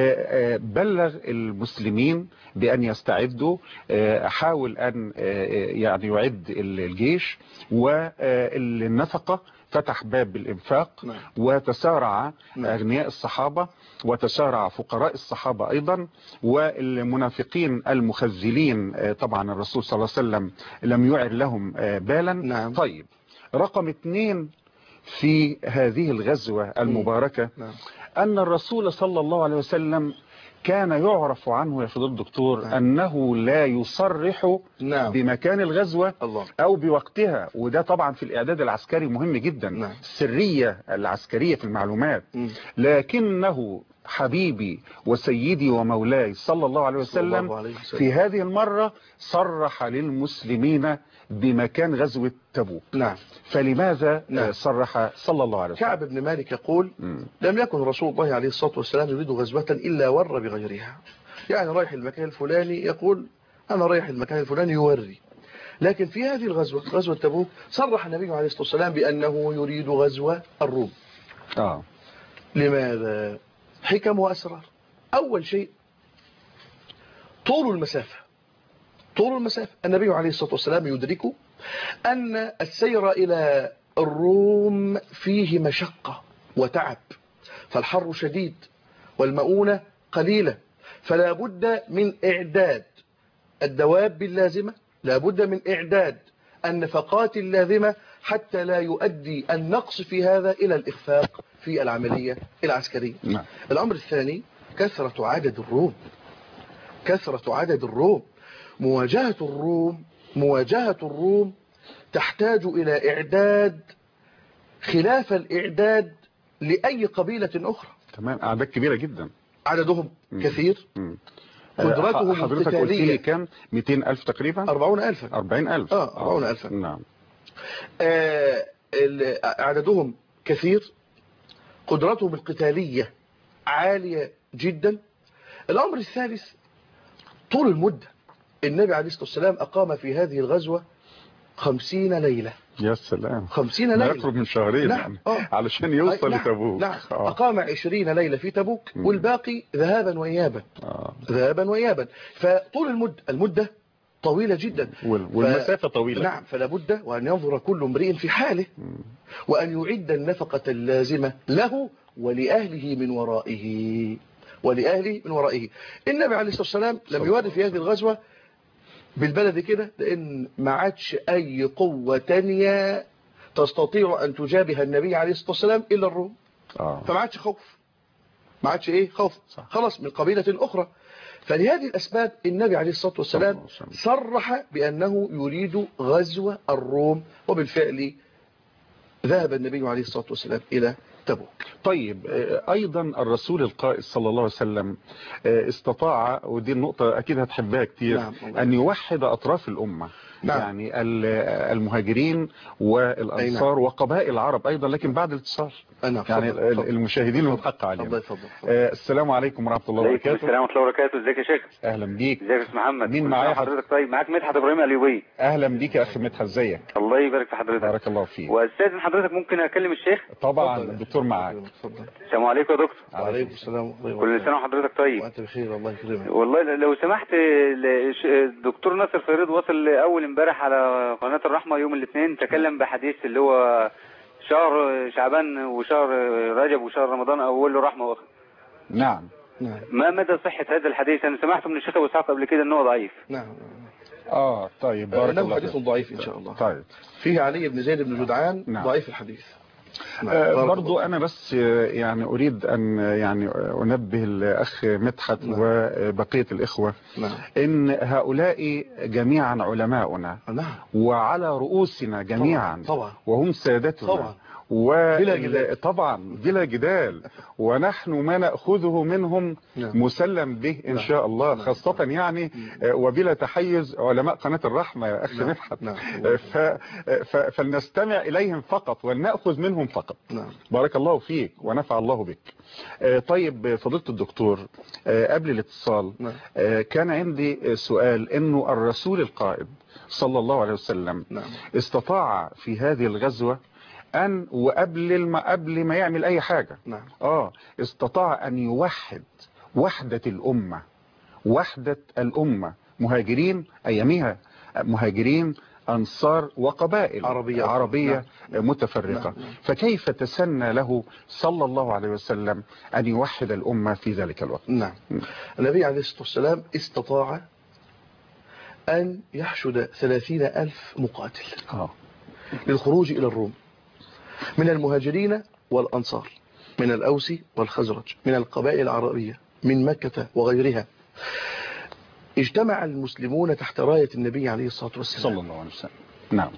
بلغ المسلمين بأن يستعدوا، حاول أن يعني يعد الجيش والنفقة، فتح باب الإنفاق. نعم. وتسارع نعم. أغنياء الصحابة وتسارع فقراء الصحابة أيضا، والمنافقين المخذلين طبعا الرسول صلى الله عليه وسلم لم يعر لهم بالا. نعم. طيب، رقم اثنين في هذه الغزوة المباركة نعم. أن الرسول صلى الله عليه وسلم كان يعرف عنه يا فضيلة الدكتور نعم. أنه لا يصرح نعم. بمكان الغزوة الله. أو بوقتها، وده طبعا في الإعداد العسكري مهم جدا. نعم. السرية العسكرية في المعلومات. م. لكنه حبيبي وسيدي ومولاي صلى الله عليه وسلم, الله عليه وسلم في هذه المرة صرح للمسلمين بمكان غزوة تبوك. نعم. فلماذا نعم. صرح صلى الله عليه وسلم؟ كعب بن مالك يقول م. لم يكن رسول الله عليه الصلاة والسلام يريد غزوة إلا ور بغيرها، يعني رايح المكان الفلاني يقول أنا رايح المكان الفلاني يوري. لكن في هذه الغزوة، غزوة تبوك، صرح النبي عليه الصلاة والسلام بأنه يريد غزوة الروم. آه. لماذا؟ حكم وأسرار. أول شيء طول المسافة، طول المسافة النبي عليه الصلاة والسلام يدرك أن السير إلى الروم فيه مشقة وتعب، فالحر شديد والمؤونة قليلة، فلا بد من إعداد الدواب اللازمة، لا بد من إعداد النفقات اللازمة حتى لا يؤدي النقص في هذا إلى الإخفاق في العملية العسكرية. نعم. الأمر الثاني كثرة عدد الروم، كثرة عدد الروم. مواجهة الروم مواجهة الروم تحتاج إلى إعداد خلاف الإعداد لأي قبيلة أخرى. تمام، أعداد كبيرة جدا، عددهم م. كثير. م. قدرتهم حضرتك قلت لي كام؟ مئتين ألف تقريبا؟ أربعون ألفا. أربعين ألف. آه أربعون ألفا. نعم. آه عددهم كثير، قدرتهم القتالية عالية جدا. الأمر الثالث طول المدة. النبي عليه الصلاة والسلام أقام في هذه الغزوة خمسين ليلة. يا سلام، خمسين ما ليلة، يقرب من شهرين. نعم. يعني آه. علشان يوصل نعم. لتبوك. نعم. آه. أقام عشرين ليلة في تبوك، م. والباقي ذهابا وإيابا. آه. ذهابا وإيابا. فطول المدة المدة طويلة جدا، والمسافة ف... طويلة. نعم. فلا بد وأن ينظر كل امرئ في حاله، م. وأن يعد النفقة اللازمة له ولأهله من ورائه، ولأهله من ورائه. النبي عليه الصلاة والسلام لم يورد في هذه الغزوة بالبلد كده، لأن ما عادش أي قوة تانية تستطيع أن تجابه النبي عليه الصلاة والسلام إلا الروم. آه. فما عادش خوف، ما عادش إيه خوف، خلاص من قبيلة أخرى. فلهذه الأسباب النبي عليه الصلاة والسلام صرح بأنه يريد غزو الروم، وبالفعل ذهب النبي عليه الصلاة والسلام إلى تبوك. طيب، أيضا الرسول القائد صلى الله عليه وسلم استطاع، ودي النقطة أكيد هتحبها كتير، نعم. أن يوحد أطراف الأمة. نعم. يعني المهاجرين والأنصار، نعم. وقبائل العرب أيضا، لكن بعد الاتصال. أنا يعني فضل. فضل. المشاهدين المتحق عليهم. الله يفضل. آه السلام عليكم ورحمة الله وبركاته. وبركاته. السلام ورحمة الله وبركاته. ازيك يا شيخ؟ اهلا بيك. ازيك يا استاذ محمد؟ مين كل معايا سنة وحضرتك طيب؟ معاك مدحت ابراهيم الايوبي. اهلا بيك يا اخي مدحت، ازيك؟ الله يبارك في حضرتك. بارك الله فيك. واستاذن حضرتك ممكن اكلم الشيخ؟ طبعا الدكتور معاك. السلام عليكم يا دكتور. وعليكم السلام. كل سنة وحضرتك طيب. وانت بخير الله يكرمك. والله لو سمحت، الدكتور ناصر فيريد وصل اول امبارح على قناة الرحمة يوم الاثنين، تكلم بحديث اللي هو شهر شعبان وشهر رجب وشهر رمضان اوله رحمة واخر. نعم. نعم. ما مدى صحة هذا الحديث؟ انا سمعته من الشيخ ابو اسحاق قبل كده ان هو ضعيف. نعم. اه طيب بارك إنه الله حديث فيك. ضعيف إن شاء الله. طيب فيه علي بن زيد بن جدعان نعم. ضعيف الحديث. نعم. آه برضو أنا بس آه يعني أريد أن آه يعني أنبه الأخ مدحت نعم. وبقية الإخوة نعم. إن هؤلاء جميعا علماؤنا نعم. وعلى رؤوسنا جميعا طبعا. طبعا. وهم سادتنا طبعا. بلا جدال. طبعا بلا جدال، ونحن ما نأخذه منهم نعم. مسلم به إن نعم. شاء الله، نعم. خاصة يعني آه وبلا تحيز علماء قناة الرحمة يا أخي نعم. مدحت. نعم. آه ف... ف... فلنستمع إليهم فقط ولنأخذ منهم فقط. نعم. بارك الله فيك ونفع الله بك. آه طيب فضيلة الدكتور، آه قبل الاتصال نعم. آه كان عندي سؤال، إنه الرسول القائد صلى الله عليه وسلم نعم. استطاع في هذه الغزوة أن وقبل الم... قبل ما يعمل أي حاجة نعم. آه استطاع أن يوحد وحدة الأمة، وحدة الأمة، مهاجرين أيامها، مهاجرين أنصار وقبائل عربية, عربية نعم. متفرقة. نعم. فكيف تسنى له صلى الله عليه وسلم أن يوحد الأمة في ذلك الوقت؟ نعم. النبي عليه الصلاة والسلام استطاع أن يحشد ثلاثين ألف مقاتل آه. للخروج إلى الروم، من المهاجرين والأنصار، من الأوس والخزرج، من القبائل العربية، من مكة وغيرها. اجتمع المسلمون تحت راية النبي عليه الصلاة والسلام صلى الله عليه وسلم. نعم.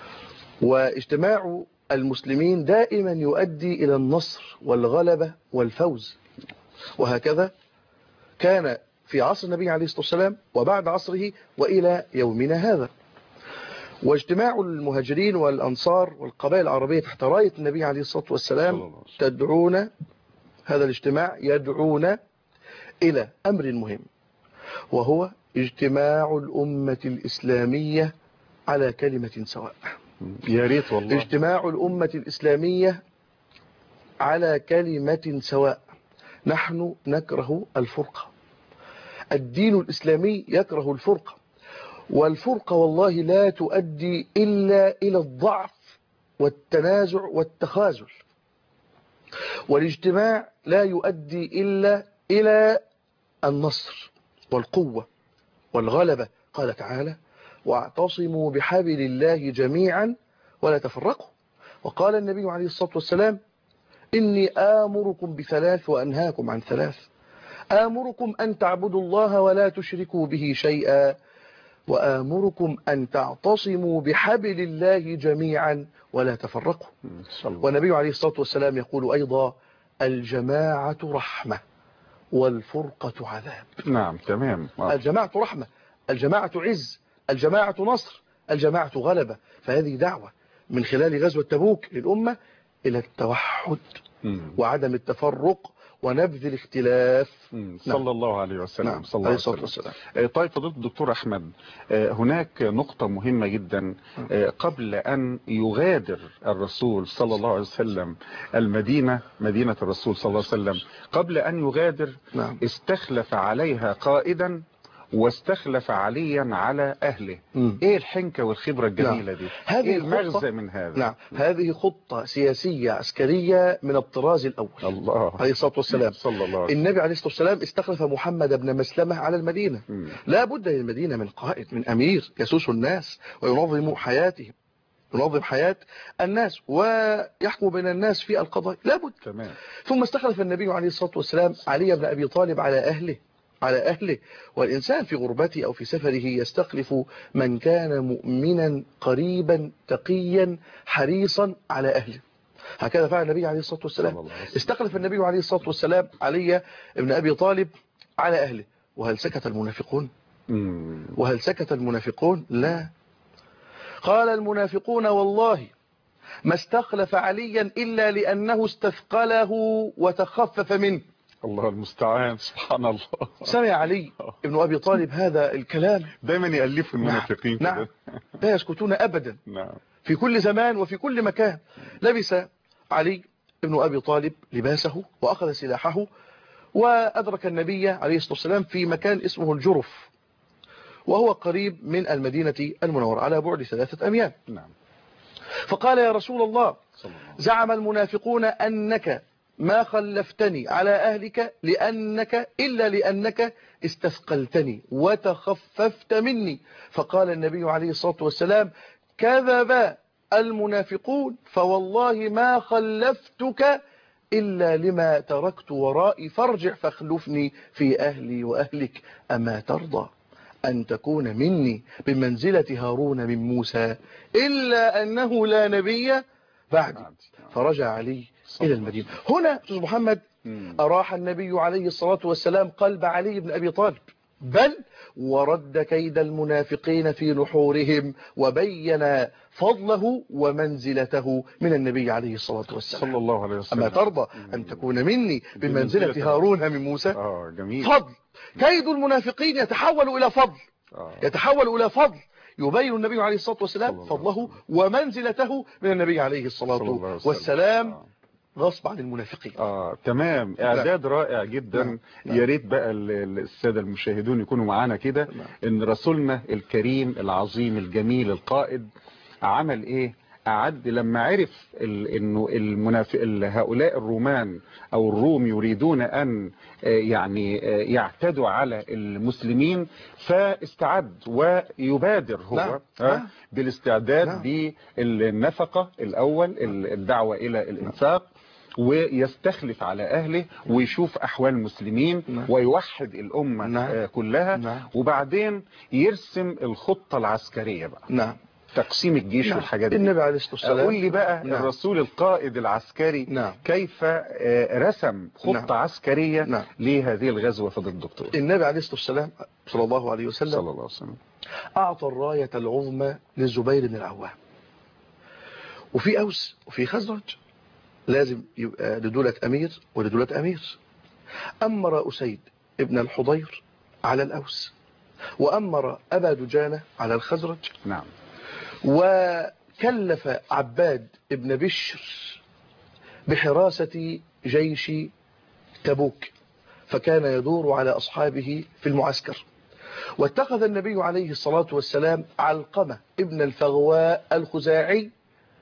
واجتماع المسلمين دائما يؤدي إلى النصر والغلبة والفوز، وهكذا كان في عصر النبي عليه الصلاة والسلام وبعد عصره وإلى يومنا هذا. واجتماع المهاجرين والأنصار والقبائل العربية تحت راية النبي عليه الصلاة والسلام تدعون، هذا الاجتماع يدعون إلى أمر مهم، وهو اجتماع الأمة الإسلامية على كلمة سواء. يا ريت والله. اجتماع الأمة الإسلامية على كلمة سواء. نحن نكره الفرقة، الدين الإسلامي يكره الفرقة، والفرقة والله لا تؤدي إلا إلى الضعف والتنازع والتخاذل، والاجتماع لا يؤدي إلا إلى النصر والقوة والغلبة. قال تعالى: واعتصموا بحبل الله جميعا ولا تفرقوا. وقال النبي عليه الصلاة والسلام: إني آمركم بثلاث وأنهاكم عن ثلاث، آمركم أن تعبدوا الله ولا تشركوا به شيئا، وآمركم أن تعتصموا بحبل الله جميعا ولا تفرقوا. والنبي عليه الصلاة والسلام يقول أيضا: الجماعة رحمة والفرقة عذاب. نعم تمام. الجماعة رحمة، الجماعة عز، الجماعة نصر، الجماعة غلبة. فهذه دعوة من خلال غزوة تبوك للأمة إلى التوحد وعدم التفرق ونبذ الاختلاف. نعم. صلى الله عليه وسلم. نعم. صلى الله عليه وسلم. وسلم. طيب فضيلة الدكتور أحمد، هناك نقطة مهمة جدا. قبل أن يغادر الرسول صلى الله عليه وسلم المدينة، مدينة الرسول صلى الله عليه وسلم، قبل أن يغادر نعم. استخلف عليها قائدا واستخلف عليا على أهله. مم. إيه الحنكة والخبرة الجميلة نعم. دي؟ هذه إيه المغزى خطة من هذا؟ نعم. هذه خطة سياسية عسكرية من الطراز الأول. الله عليه الصلاة والسلام. صلى الله عليه وسلم. النبي عليه الصلاة والسلام استخلف محمد بن مسلمة على المدينة. مم. لا بد للمدينة من قائد، من أمير يسوس الناس وينظم حياتهم، ينظم حياة الناس ويحكم بين الناس في القضاء، لا بد. تمام. ثم استخلف النبي عليه الصلاة والسلام علي بن أبي طالب على أهله، على أهله. والإنسان في غربته أو في سفره يستخلف من كان مؤمنا قريبا تقيا حريصا على أهله. هكذا فعل النبي عليه الصلاة والسلام. استخلف النبي عليه الصلاة والسلام علي بن أبي طالب على أهله. وهل سكت المنافقون؟ وهل سكت المنافقون؟ لا. قال المنافقون: والله ما استخلف عليا إلا لأنه استثقله وتخفف منه. الله المستعان، سبحان الله. سمع علي ابن أبي طالب هذا الكلام، دايما يألفوا المنافقين. نعم, نعم لا يسكتون أبدا. نعم. في كل زمان وفي كل مكان. لبس علي ابن أبي طالب لباسه وأخذ سلاحه وأدرك النبي عليه الصلاة والسلام في مكان اسمه الجرف، وهو قريب من المدينة المنورة على بعد ثلاثة أميال. نعم. فقال يا رسول الله زعم المنافقون أنك ما خلفتني على أهلك لأنك إلا لأنك استثقلتني وتخففت مني. فقال النبي عليه الصلاة والسلام كذب المنافقون فوالله ما خلفتك إلا لما تركت ورائي فارجع فاخلفني في أهلي وأهلك. أما ترضى أن تكون مني بمنزلة هارون من موسى إلا أنه لا نبي بعدي. فرجع علي إلى المدينة. هنا أستاذ محمد أراح النبي عليه الصلاة والسلام قلب علي بن أبي طالب، بل ورد كيد المنافقين في نحورهم وبين فضله ومنزلته من النبي عليه الصلاة والسلام صلى الله عليه وسلم. أما ترضى أن تكون مني بمنزلة هارون من موسى. آه جميل. فضل. كيد المنافقين يتحول إلى فضل، آه. يتحول إلى فضل يبين النبي عليه الصلاة والسلام فضله ومنزلته من النبي عليه الصلاة والسلام آه. غصب عن المنافقين. اه تمام. اعداد رائع جدا. نعم. يا ريت بقى الساده المشاهدون يكونوا معانا كده. نعم. ان رسولنا الكريم العظيم الجميل القائد عمل ايه؟ اعد لما عرف انه المنافق هؤلاء الرومان او الروم يريدون ان يعني يعتدوا على المسلمين، فاستعد ويبادر هو نعم. نعم. بالاستعداد نعم. بالنفقة الاول الدعوة الى الانفاق، ويستخلف على أهله ويشوف أحوال المسلمين نعم. ويوحد الأمة نعم. كلها نعم. وبعدين يرسم الخطة العسكرية بقى نعم. تقسيم الجيش نعم. والحاجات دي. النبي عليه الصلاة والسلام قول لي بقى نعم. الرسول القائد العسكري نعم. كيف رسم خطة نعم. عسكرية نعم. لهذه الغزوة فضل الدكتور؟ النبي عليه الصلاة والسلام صلى الله عليه وسلم صلى الله عليه وسلم أعطى الراية العظمى للزبير بن العوام، وفي أوس وفي خزرج لازم يبقى لدولة أمير ولدولة أمير. أمر أسيد ابن الحضير على الأوس، وأمر أبا دجانة على الخزرج نعم. وكلف عباد ابن بشر بحراسة جيش تبوك، فكان يدور على أصحابه في المعسكر. واتخذ النبي عليه الصلاة والسلام علقمة ابن الفغواء الخزاعي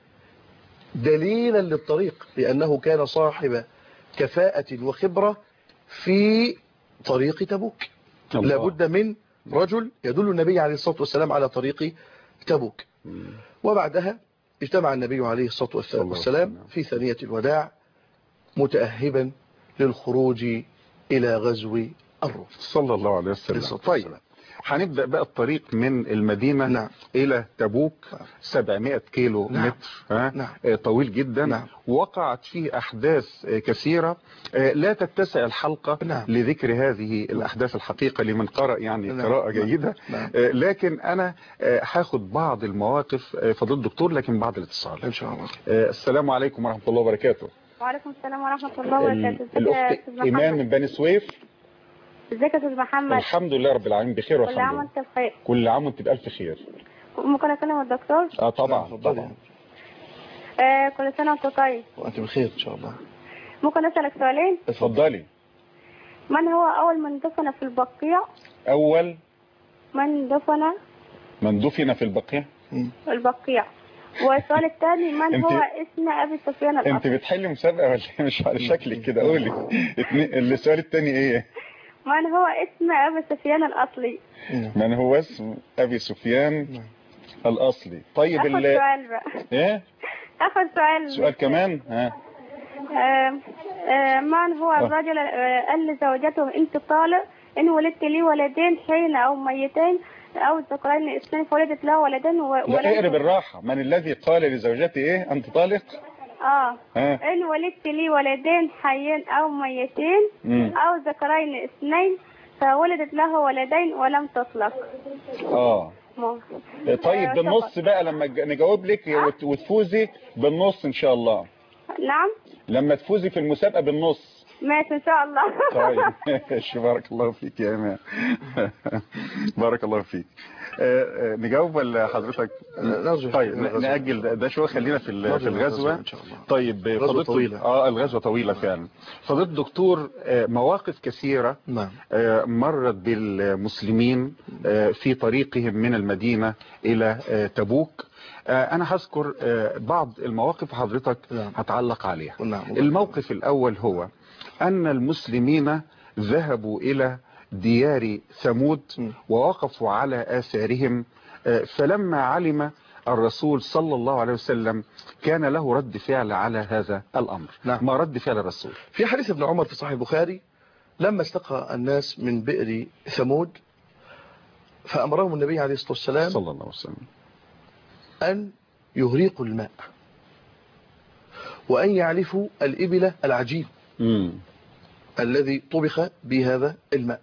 دليلا للطريق، لأنه كان صاحب كفاءة وخبرة في طريق تبوك. لابد من رجل يدل النبي عليه الصلاة والسلام على طريق تبوك. وبعدها اجتمع النبي عليه الصلاة والسلام في ثانية الوداع متأهبا للخروج إلى غزو الروم صلى الله عليه وسلم. طيب هنبدأ بقى الطريق من المدينة نعم. إلى تبوك نعم. سبعمائة كيلو نعم. متر ها؟ نعم. طويل جدا نعم. وقعت فيه أحداث كثيرة لا تتسع الحلقة نعم. لذكر هذه الأحداث الحقيقة لمن قرأ يعني نعم. قراءة جيدة نعم. لكن أنا هاخد بعض المواقف فضل الدكتور، لكن بعد الاتصال إن شاء الله. السلام عليكم ورحمة الله وبركاته. وعليكم السلام ورحمة الله وبركاته. الأخت إيمان من بني سويف. ازيك يا استاذ محمد؟ الحمد لله رب العالمين بخير والحمد لله. كل عام وانت بخير. كل عام وانت بألف خير. ممكن اكلم الدكتور؟ اه طبعا طبعا. آه كل سنة وانت طيب. وانت بخير ان شاء الله. ممكن اسألك سؤالين؟ اتفضلي. من هو اول من دفن في البقيع؟ اول من دفن من دفن في البقيع؟ البقيع. والسؤال الثاني من هو اسم ابي سفيان الاصلي؟ انت بتحلي مسابقة ولا مش على شكلك كده؟ قولي السؤال الثاني ايه؟ من هو اسم ابي سفيان الاصلي؟ من هو اسم ابي سفيان الاصلي؟ طيب اخر سؤال بقى. ايه؟ اخر سؤال. سؤال كمان؟ ها. آه آه من هو الرجل آه قال لزوجته انت طالق ان ولدت لي ولدين حين او ميتين او ذكرين اثنين فولدت له ولدين ولد. لا اقرب بالراحه. من الذي قال لزوجته ايه انت طالق؟ اه, آه. ان ولدت لي ولدين حيين او ميتين مم. او ذكرين اثنين فولدت له ولدين ولم تطلق. اه ممكن. طيب آه، بالنص شكراً. بقى لما ج- نجاوب لك وت- وتفوزي بالنص ان شاء الله. نعم لما تفوزي في المسابقة بالنص. ماشي ان شاء الله. طيب ماشي، بارك الله فيك يا امان. بارك الله فيك. آه، آه، نجاوب ولا حضرتك؟ نرجع طيب إلى الغزوة. نأجل ده, ده شويه، خلينا في ال- نرجع في إلى الغزوة الغزوة إن شاء الله. طيب غزوة فضيلة طويلة. اه الغزوة طويلة فعلا. فضيلة الدكتور، آه، مواقف كثيرة نعم. آه، مرت بالمسلمين آه، في طريقهم من المدينة إلى آه، تبوك. آه، أنا هذكر آه، بعض المواقف حضرتك نعم. هتعلق عليها. نعم. الموقف الأول هو أن المسلمين ذهبوا إلى ديار ثمود م. ووقفوا على آثارهم، آه، فلما علم الرسول صلى الله عليه وسلم كان له رد فعل على هذا الأمر. نعم. ما رد فعل الرسول؟ في حديث ابن عمر في صحيح البخاري لما استقى الناس من بئر ثمود فأمرهم النبي عليه الصلاة والسلام صلى الله عليه وسلم أن يهريقوا الماء وأن يعلفوا الإبل العجين مم. الذي طبخ بهذا الماء،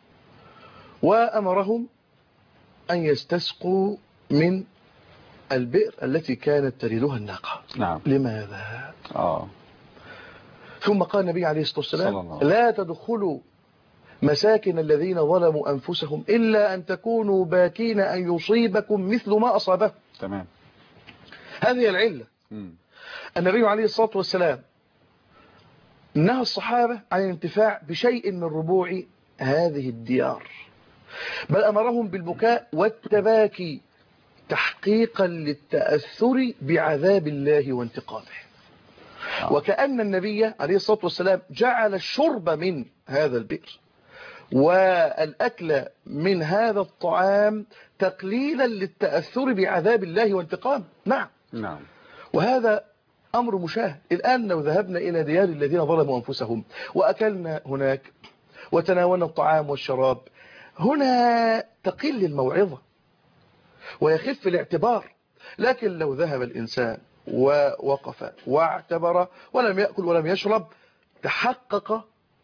وأمرهم أن يستسقوا من البئر التي كانت تريدها الناقة. نعم. لماذا؟ آه. ثم قال النبي عليه الصلاة صلى الله والسلام عليه وسلم. لا تدخلوا مساكن الذين ظلموا أنفسهم إلا أن تكونوا باكين أن يصيبكم مثل ما أصابهم. تمام. هذه العلة. مم. النبي عليه الصلاة والسلام نهى الصحابة عن الانتفاع بشيء من ربوع هذه الديار، بل أمرهم بالبكاء والتباكي تحقيقا للتأثر بعذاب الله وانتقامه. آه. وكأن النبي عليه الصلاة والسلام جعل الشرب من هذا البئر والأكل من هذا الطعام تقليلا للتأثر بعذاب الله وانتقامه. نعم. نعم. وهذا أمر مشاهد. الآن لو ذهبنا إلى ديار الذين ظلموا أنفسهم وأكلنا هناك وتناولنا الطعام والشراب، هنا تقل الموعظة ويخف الاعتبار. لكن لو ذهب الإنسان ووقف واعتبر ولم يأكل ولم يشرب تحقق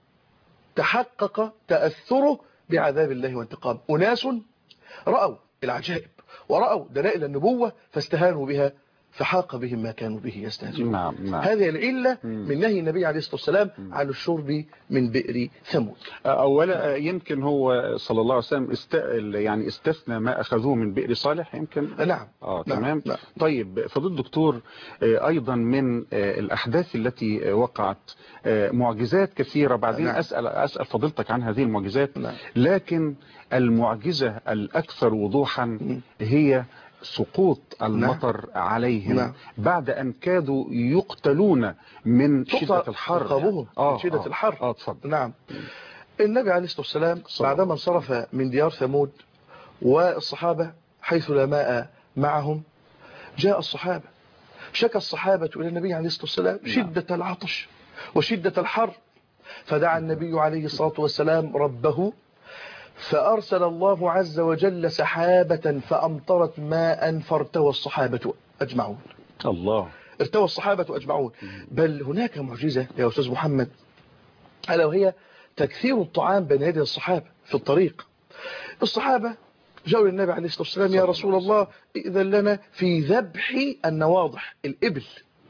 تحقق تأثره بعذاب الله وانتقامه. أناس رأوا العجائب ورأوا دلائل النبوة فاستهانوا بها فحاق بهم ما كانوا به يستهزئون. نعم. نعم. هذه العلة مم. من نهي النبي عليه الصلاة والسلام مم. عن الشرب من بئر ثمود. أولا يمكن هو صلى الله عليه وسلم است... يعني استثنى ما أخذوه من بئر صالح يمكن. نعم. آه نعم. تمام. نعم. طيب فضل الدكتور، آه، أيضا من آه، الأحداث التي آه، وقعت آه، معجزات كثيرة. بعدين نعم. أسأل أسأل فضيلتك عن هذه المعجزات. نعم. لكن المعجزة الأكثر وضوحا مم. هي سقوط المطر نعم. عليهم نعم. بعد أن كادوا يقتلون من شدة الحر. رقابهم آه من شدة آه الحر. آه تفضل. نعم. النبي عليه الصلاة والسلام صلى بعدما انصرف من ديار ثمود والصحابة حيث لا ماء معهم، جاء الصحابة شكى الصحابة إلى النبي عليه الصلاة والسلام شدة العطش وشدة الحر، فدعا النبي عليه الصلاة والسلام ربه فأرسل الله عز وجل سحابة فأمطرت ماء فارتوى الصحابة أجمعون. الله. ارتوى الصحابة أجمعون. بل هناك معجزة يا أستاذ محمد ألا وهي تكثير الطعام بين يدي الصحابة في الطريق. الصحابة جاءوا للنبي عليه الصلاة والسلام يا رسول الله إذن لنا في ذبح النواضح الإبل.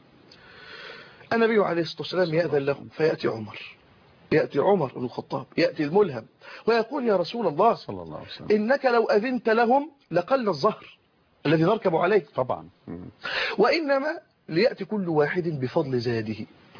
النبي عليه الصلاة والسلام يأذن لهم فيأتي عمر يأتي عمر بن الخطاب يأتي الملهم ويقول يا رسول الله صلى الله عليه وسلم إنك لو أذنت لهم لقل الظهر الذي نركب عليه طبعا، وإنما ليأتي كل واحد بفضل زاده.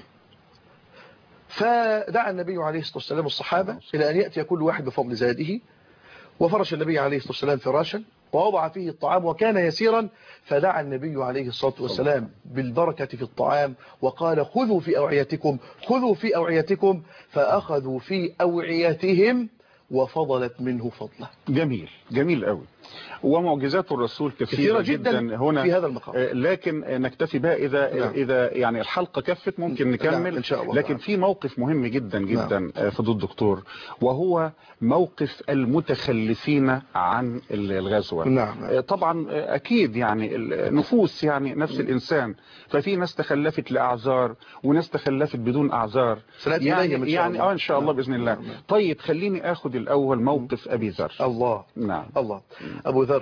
فدعا النبي عليه الصلاة والسلام الصحابة إلى أن يأتي كل واحد بفضل زاده، وفرش النبي عليه الصلاة والسلام فراشا ووضع فيه الطعام وكان يسيرا، فدعا النبي عليه الصلاة والسلام بالبركة في الطعام وقال خذوا في أوعيتكم خذوا في أوعيتكم، فأخذوا في أوعيتهم وفضلت منه فضله. جميل جميل قوي. ومعجزات الرسول كثيرة, كثيرة جدا, جدا هنا في هذا المقام، لكن نكتفي بها إذا نعم. إذا يعني الحلقة كفت ممكن نكمل. نعم إن شاء الله. لكن نعم. في موقف مهم جدا جدا نعم. فضل الدكتور، وهو موقف المتخلفين عن الغزوة. نعم. طبعا أكيد يعني النفوس يعني نفس الإنسان، ففي ناس تخلفت لأعذار وناس تخلفت بدون أعذار يعني, يعني آه إن شاء الله بإذن الله. نعم. طيب خليني أخذ الأول موقف أبي ذر. الله نعم. الله. أبو ذر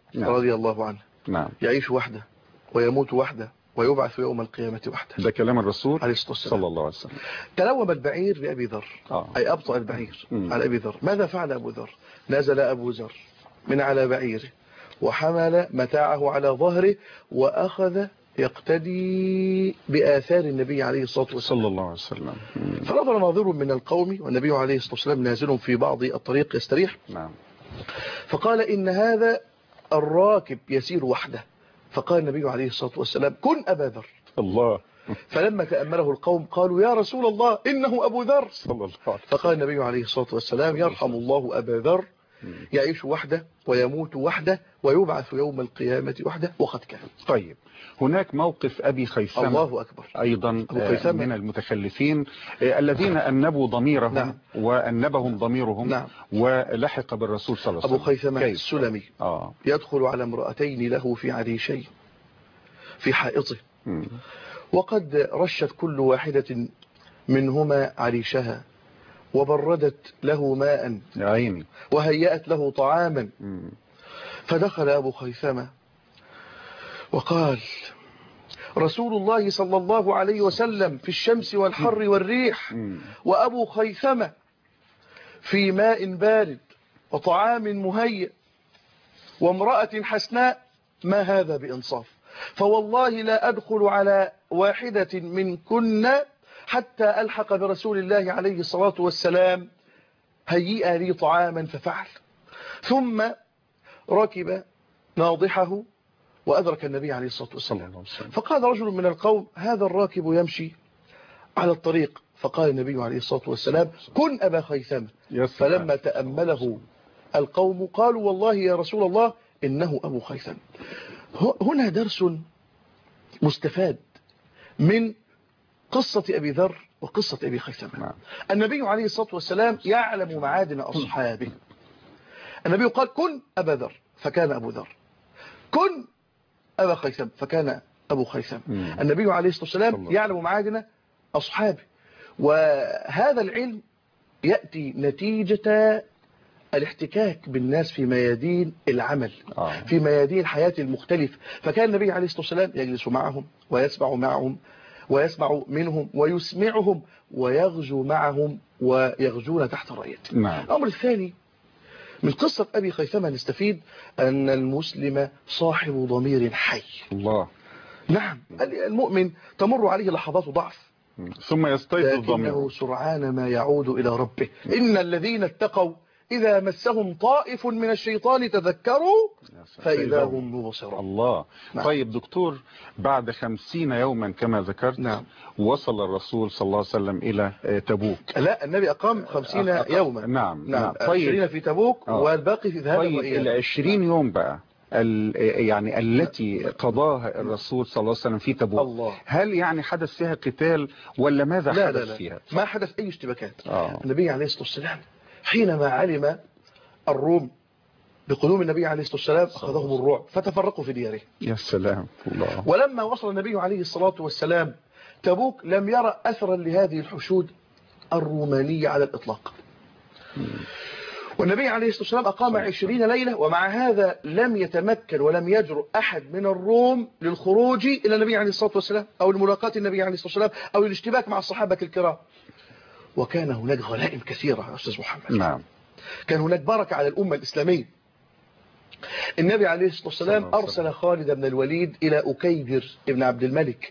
نعم. رضي الله عنه نعم. يعيش وحده ويموت وحده ويبعث يوم القيامة وحده. ده كلام الرسول عليه الصلاة والسلام صلى الله عليه وسلم. تلوم البعير لأبي ذر، آه. أي أبطأ البعير مم. على أبي ذر. ماذا فعل أبو ذر؟ نزل أبو ذر من على بعيره وحمل متاعه على ظهره وأخذ يقتدي بآثار النبي عليه الصلاة والسلام صلى الله عليه وسلم. مم. فنظر ناظر من القوم والنبي عليه الصلاة والسلام نازل في بعض الطريق يستريح، نعم. فقال إن هذا الراكب يسير وحده. فقال النبي عليه الصلاة والسلام كن أبا ذر. الله. فلما تأمله القوم قالوا يا رسول الله إنه أبو ذر. صلى الله عليه وسلم. فقال النبي عليه الصلاة والسلام يرحم الله أبا ذر، يعيش وحده ويموت وحده ويبعث يوم القيامة وحده وقد كان. طيب هناك موقف أبي خيثمة الله أكبر. أيضا أبو خيثمة. من المتخلفين الذين أنبوا ضميرهم. نعم. وأنبهم ضميرهم. نعم. ولحق بالرسول صلى الله عليه وسلم. أبو خيثمة كيف؟ السلمي آه. يدخل على امرأتين له في عريشين في حائطه، مم. وقد رشت كل واحدة منهما عريشها وبردت له ماء يا عيني. وهيأت له طعاما. مم. فدخل أبو خيثمة وقال رسول الله صلى الله عليه وسلم في الشمس والحر والريح، مم. وأبو خيثمة في ماء بارد وطعام مهيأ وامرأة حسناء، ما هذا بإنصاف؟ فوالله لا أدخل على واحدة منكن حتى ألحق برسول الله عليه الصلاة والسلام، هيئ لي طعاما ففعل. ثم ركب ناضحه وأدرك النبي عليه الصلاة والسلام. فقال رجل من القوم هذا الراكب يمشي على الطريق. فقال النبي عليه الصلاة والسلام كن أبا خيثمة. فلما تأمله القوم قالوا والله يا رسول الله إنه أبو خيثمة. هنا درس مستفاد من قصة أبي ذر وقصة أبي خيثمة. النبي عليه الصلاة والسلام يعلم معادن أصحابه. النبي قال كن أبا ذر فكان أبو ذر، كن أبا خيثمة فكان أبو خيثمة. النبي عليه الصلاة والسلام يعلم معادن أصحابه، وهذا العلم يأتي نتيجة الاحتكاك بالناس في ميادين العمل، آه. في ميادين الحياة المختلفة. فكان النبي عليه الصلاة والسلام يجلس معهم ويسمع معهم ويسمع منهم ويسمعهم ويغزو معهم ويغزون تحت رايته. نعم. الأمر الثاني من قصة أبي خيثمة نستفيد أن المسلم صاحب ضمير حي. الله. نعم. المؤمن تمر عليه لحظات ضعف ثم يستيقظ ضميره لكنه سرعان ما يعود إلى ربه. إن الذين اتقوا إذا مسهم طائف من الشيطان تذكروا فإذا هم مبصرون. الله. نعم. طيب دكتور، بعد خمسين يوما كما ذكرت، نعم. وصل الرسول صلى الله عليه وسلم إلى تبوك. لا، النبي أقام خمسين أقام. يوما. نعم. نعم. طيب. عشرين في تبوك آه. والباقي في ذهاب طيب وإياب. العشرين يوم بقى يعني التي قضاها الرسول صلى الله عليه وسلم في تبوك، الله. هل يعني حدث فيها قتال ولا ماذا لا حدث لا لا. فيها؟ ما حدث أي اشتباكات. آه. النبي عليه الصلاة والسلام حينما علم الروم بقدوم النبي عليه الصلاة والسلام أخذهم الرعب فتفرقوا في ديارهم. يا سلام. الله. ولما وصل النبي عليه الصلاة والسلام تبوك لم يرى أثرا لهذه الحشود الرومانية على الإطلاق. والنبي عليه الصلاة والسلام أقام عشرين ليلة، ومع هذا لم يتمكن ولم يجرؤ أحد من الروم للخروج إلى النبي عليه الصلاة والسلام أو لملاقاة النبي عليه الصلاة والسلام أو الاشتباك مع الصحابة الكرام. وكان هناك غنائم كثيرة يا أستاذ محمد. نعم. كان هناك بركة على الأمة الإسلامية. النبي عليه الصلاة والسلام أرسل خالد بن الوليد إلى أكيدر ابن عبد الملك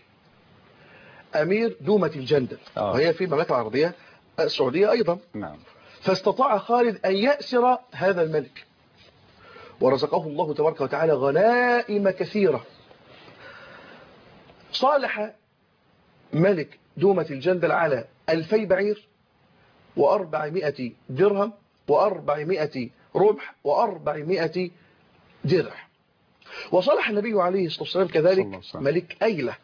أمير دومة الجندل، آه. وهي في المملكة العربية السعودية أيضا. نعم. فاستطاع خالد أن يأسر هذا الملك، ورزقه الله تبارك وتعالى غنائم كثيرة. صالح ملك دومة الجندل على ألفي بعير وأربعمائة درهم وأربعمائة ربح وأربعمائة درع. وصالح النبي عليه الصلاة والسلام كذلك ملك أيلة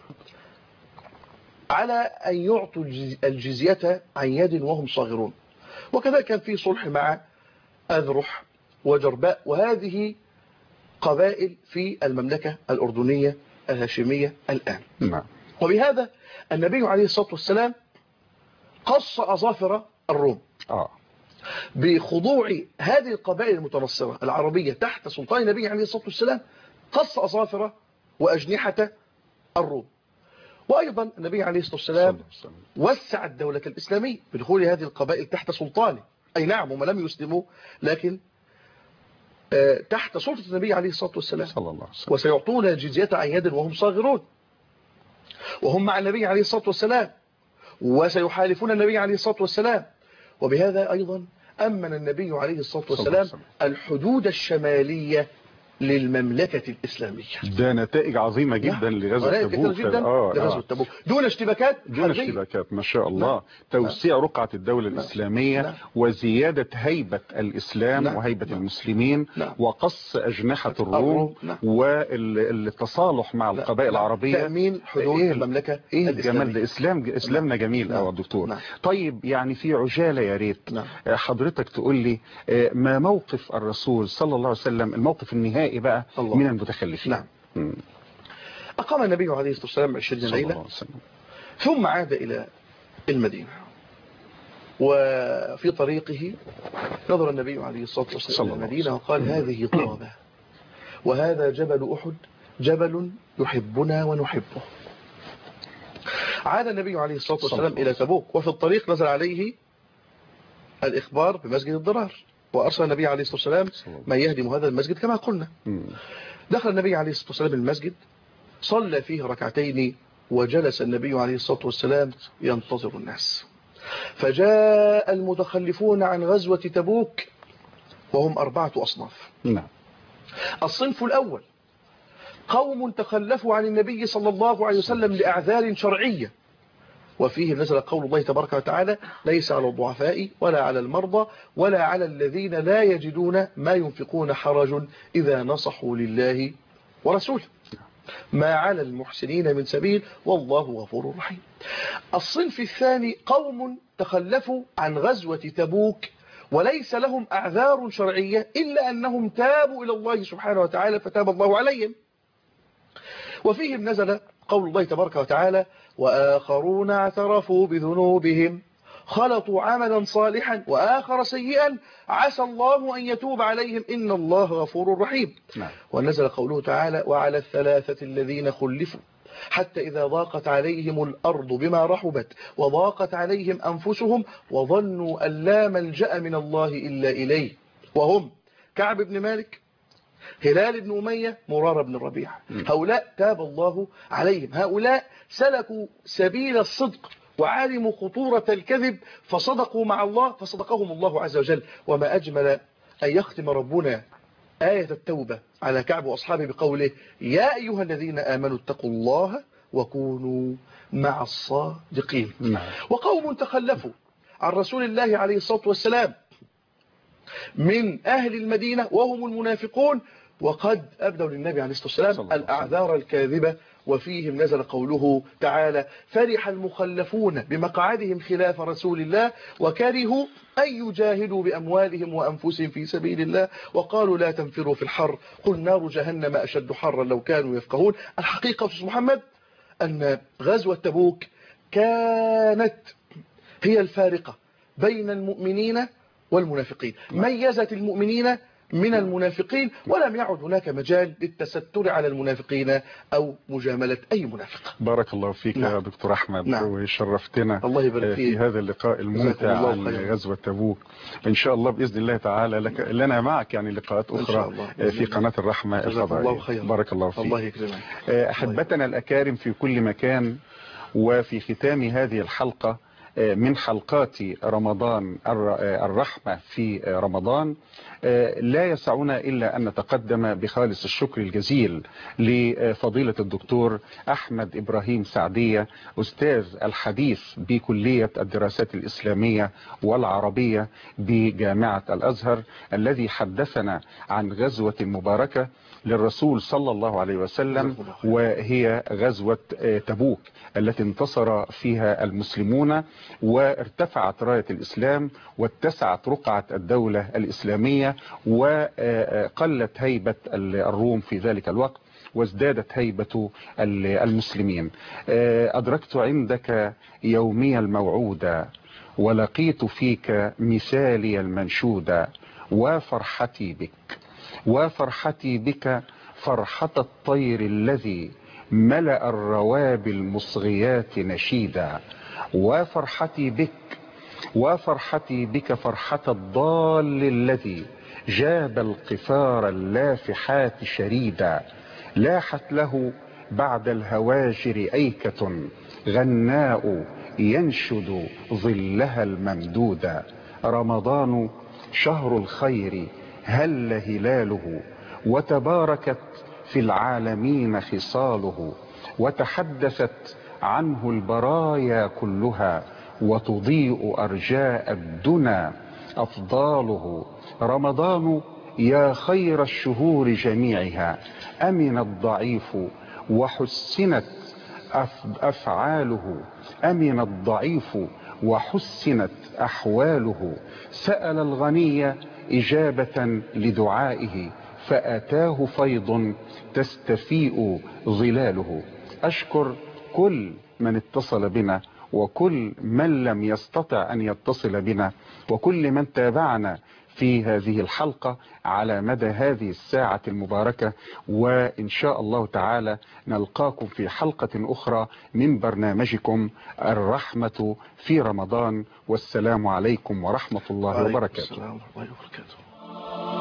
على أن يعطوا الجزية عن يد وهم صاغرون. وكذلك كان في صلح مع أذرح وجرباء، وهذه قبائل في المملكة الأردنية الهاشمية الآن. نعم. وبهذا النبي عليه الصلاة والسلام قص أظافر الروم. آه. بخضوع هذه القبائل المتنصرة العربية تحت سلطان النبي عليه الصلاة والسلام قص أظافر وأجنحة الروم. وأيضا النبي عليه الصلاة والسلام وسع الدولة الإسلامية بدخول هذه القبائل تحت سلطانه. أي نعم هم لم يسلموا، لكن تحت سلطة النبي عليه الصلاة والسلام، وسيعطون الجزية عن يد وهم صاغرون، وهم مع النبي عليه الصلاة والسلام، وسيحالفون النبي عليه الصلاة والسلام. وبهذا أيضا أمن النبي عليه الصلاة والسلام الحدود الشمالية للمملكة الإسلامية. ده نتائج عظيمة جدا لغزوة تبوك. جدا آه لغزوة آه. تبوك دون اشتباكات دون اشتباكات ما شاء الله. نعم. توسيع نعم. رقعة الدولة نعم. الإسلامية نعم. وزيادة هيبة الإسلام نعم. وهيبة نعم. المسلمين نعم. وقص أجنحة الروم نعم. والتصالح مع نعم. القبائل نعم. العربية، تأمين حدود إيه المملكة إيه الجمال ده. إسلام إسلامنا نعم. جميل نعم. أو دكتور نعم. طيب يعني في عجالة يا ريت نعم. حضرتك تقول لي ما موقف الرسول صلى الله عليه وسلم، الموقف النهائي بقى الله. من المتخلفين. نعم. م. أقام النبي عليه الصلاة والسلام عشرين ليلة ثم عاد إلى المدينة، وفي طريقه نظر النبي عليه الصلاة والسلام إلى المدينة وقال هذه طابة وهذا جبل أحد، جبل يحبنا ونحبه. عاد النبي عليه الصلاة والسلام إلى تبوك، وفي الطريق نزل عليه الإخبار بمسجد الضرار، وأرسل النبي عليه الصلاة والسلام من يهدم هذا المسجد كما قلنا. دخل النبي عليه الصلاة والسلام المسجد، صلى فيه ركعتين، وجلس النبي عليه الصلاة والسلام ينتظر الناس. فجاء المتخلفون عن غزوة تبوك وهم أربعة أصناف. الصنف الأول قوم تخلفوا عن النبي صلى الله عليه وسلم لأعذار شرعية، وفيه نزل قول الله تبارك وتعالى ليس على الضعفاء ولا على المرضى ولا على الذين لا يجدون ما ينفقون حرج إذا نصحوا لله ورسوله ما على المحسنين من سبيل والله غفور رحيم. الصنف الثاني قوم تخلفوا عن غزوة تبوك وليس لهم أعذار شرعية إلا أنهم تابوا إلى الله سبحانه وتعالى فتاب الله عليهم، وفيهم نزل قول الله تبارك وتعالى وآخرون اعترفوا بذنوبهم خلطوا عملا صالحا وآخر سيئا عسى الله أن يتوب عليهم إن الله غفور رحيم. نعم. ونزل قوله تعالى وعلى الثلاثة الذين خلفوا حتى إذا ضاقت عليهم الأرض بما رحبت وضاقت عليهم أنفسهم وظنوا أن لا ملجأ من الله إلا إليه، وهم كعب بن مالك، هلال بن أمية، مرار بن الربيع. هؤلاء تاب الله عليهم، هؤلاء سلكوا سبيل الصدق وعلموا خطورة الكذب فصدقوا مع الله فصدقهم الله عز وجل. وما أجمل أن يختم ربنا آية التوبة على كعب وأصحابه بقوله يا أيها الذين آمنوا اتقوا الله وكونوا مع الصادقين. وقوم تخلفوا عن رسول الله عليه الصلاة والسلام من أهل المدينة وهم المنافقون، وقد أبدوا للنبي عليه الصلاة والسلام الأعذار الكاذبة، وفيهم نزل قوله تعالى فرح المخلفون بمقعدهم خلاف رسول الله وكرهوا أن يجاهدوا بأموالهم وأنفسهم في سبيل الله وقالوا لا تنفروا في الحر قل نار جهنم أشد حرا لو كانوا يفقهون. الحقيقة في محمد أن غزوة تبوك كانت هي الفارقة بين المؤمنين والمنافقين، ميزت المؤمنين من المنافقين ولم يعد هناك مجال للتستر على المنافقين أو مجاملة أي منافق. بارك الله فيك نعم. يا دكتور أحمد نعم. وشرفتنا الله يبارك في هذا اللقاء الممتع عن غزوة تبوك. إن شاء الله بإذن الله تعالى لك لنا معك يعني لقاءات أخرى في قناة الرحمة الفضائية. بارك الله فيك. الله يكرمك. أحبتنا الأكارم في كل مكان، وفي ختام هذه الحلقة من حلقات رمضان الرحمة في رمضان لا يسعنا إلا أن نتقدم بخالص الشكر الجزيل لفضيلة الدكتور أحمد إبراهيم سعدية أستاذ الحديث بكلية الدراسات الإسلامية والعربية بجامعة الأزهر، الذي حدثنا عن غزوة مباركة للرسول صلى الله عليه وسلم، وهي غزوة تبوك التي انتصر فيها المسلمون وارتفعت راية الإسلام واتسعت رقعة الدولة الإسلامية وقلت هيبة الروم في ذلك الوقت. وازدادت هيبة المسلمين. أدركت عندك يومي الموعود ولقيت فيك مثالي المنشود، وفرحتي بك وفرحتي بك فرحة الطير الذي ملأ الروابي المصغيات نشيدا، وفرحتي بك وفرحتي بك فرحة الضال الذي جاب القفار اللافحات شريدا، لاحت له بعد الهواجر أيكة غناء ينشد ظلها الممدودا. رمضان شهر الخير هل هلاله، وتباركت في العالمين خصاله، وتحدثت عنه البرايا كلها، وتضيء أرجاء الدنا أفضاله. رمضان يا خير الشهور جميعها، أمن الضعيف وحسنت أفعاله، أمن الضعيف وحسنت أحواله، سأل الغني إجابة لدعائه، فأتاه فيض تستفيء ظلاله. أشكر كل من اتصل بنا، وكل من لم يستطع أن يتصل بنا، وكل من تابعنا في هذه الحلقة على مدى هذه الساعة المباركة. وإن شاء الله تعالى نلقاكم في حلقة أخرى من برنامجكم الرحمة في رمضان، والسلام عليكم ورحمة الله وبركاته. السلام ورحمة الله وبركاته.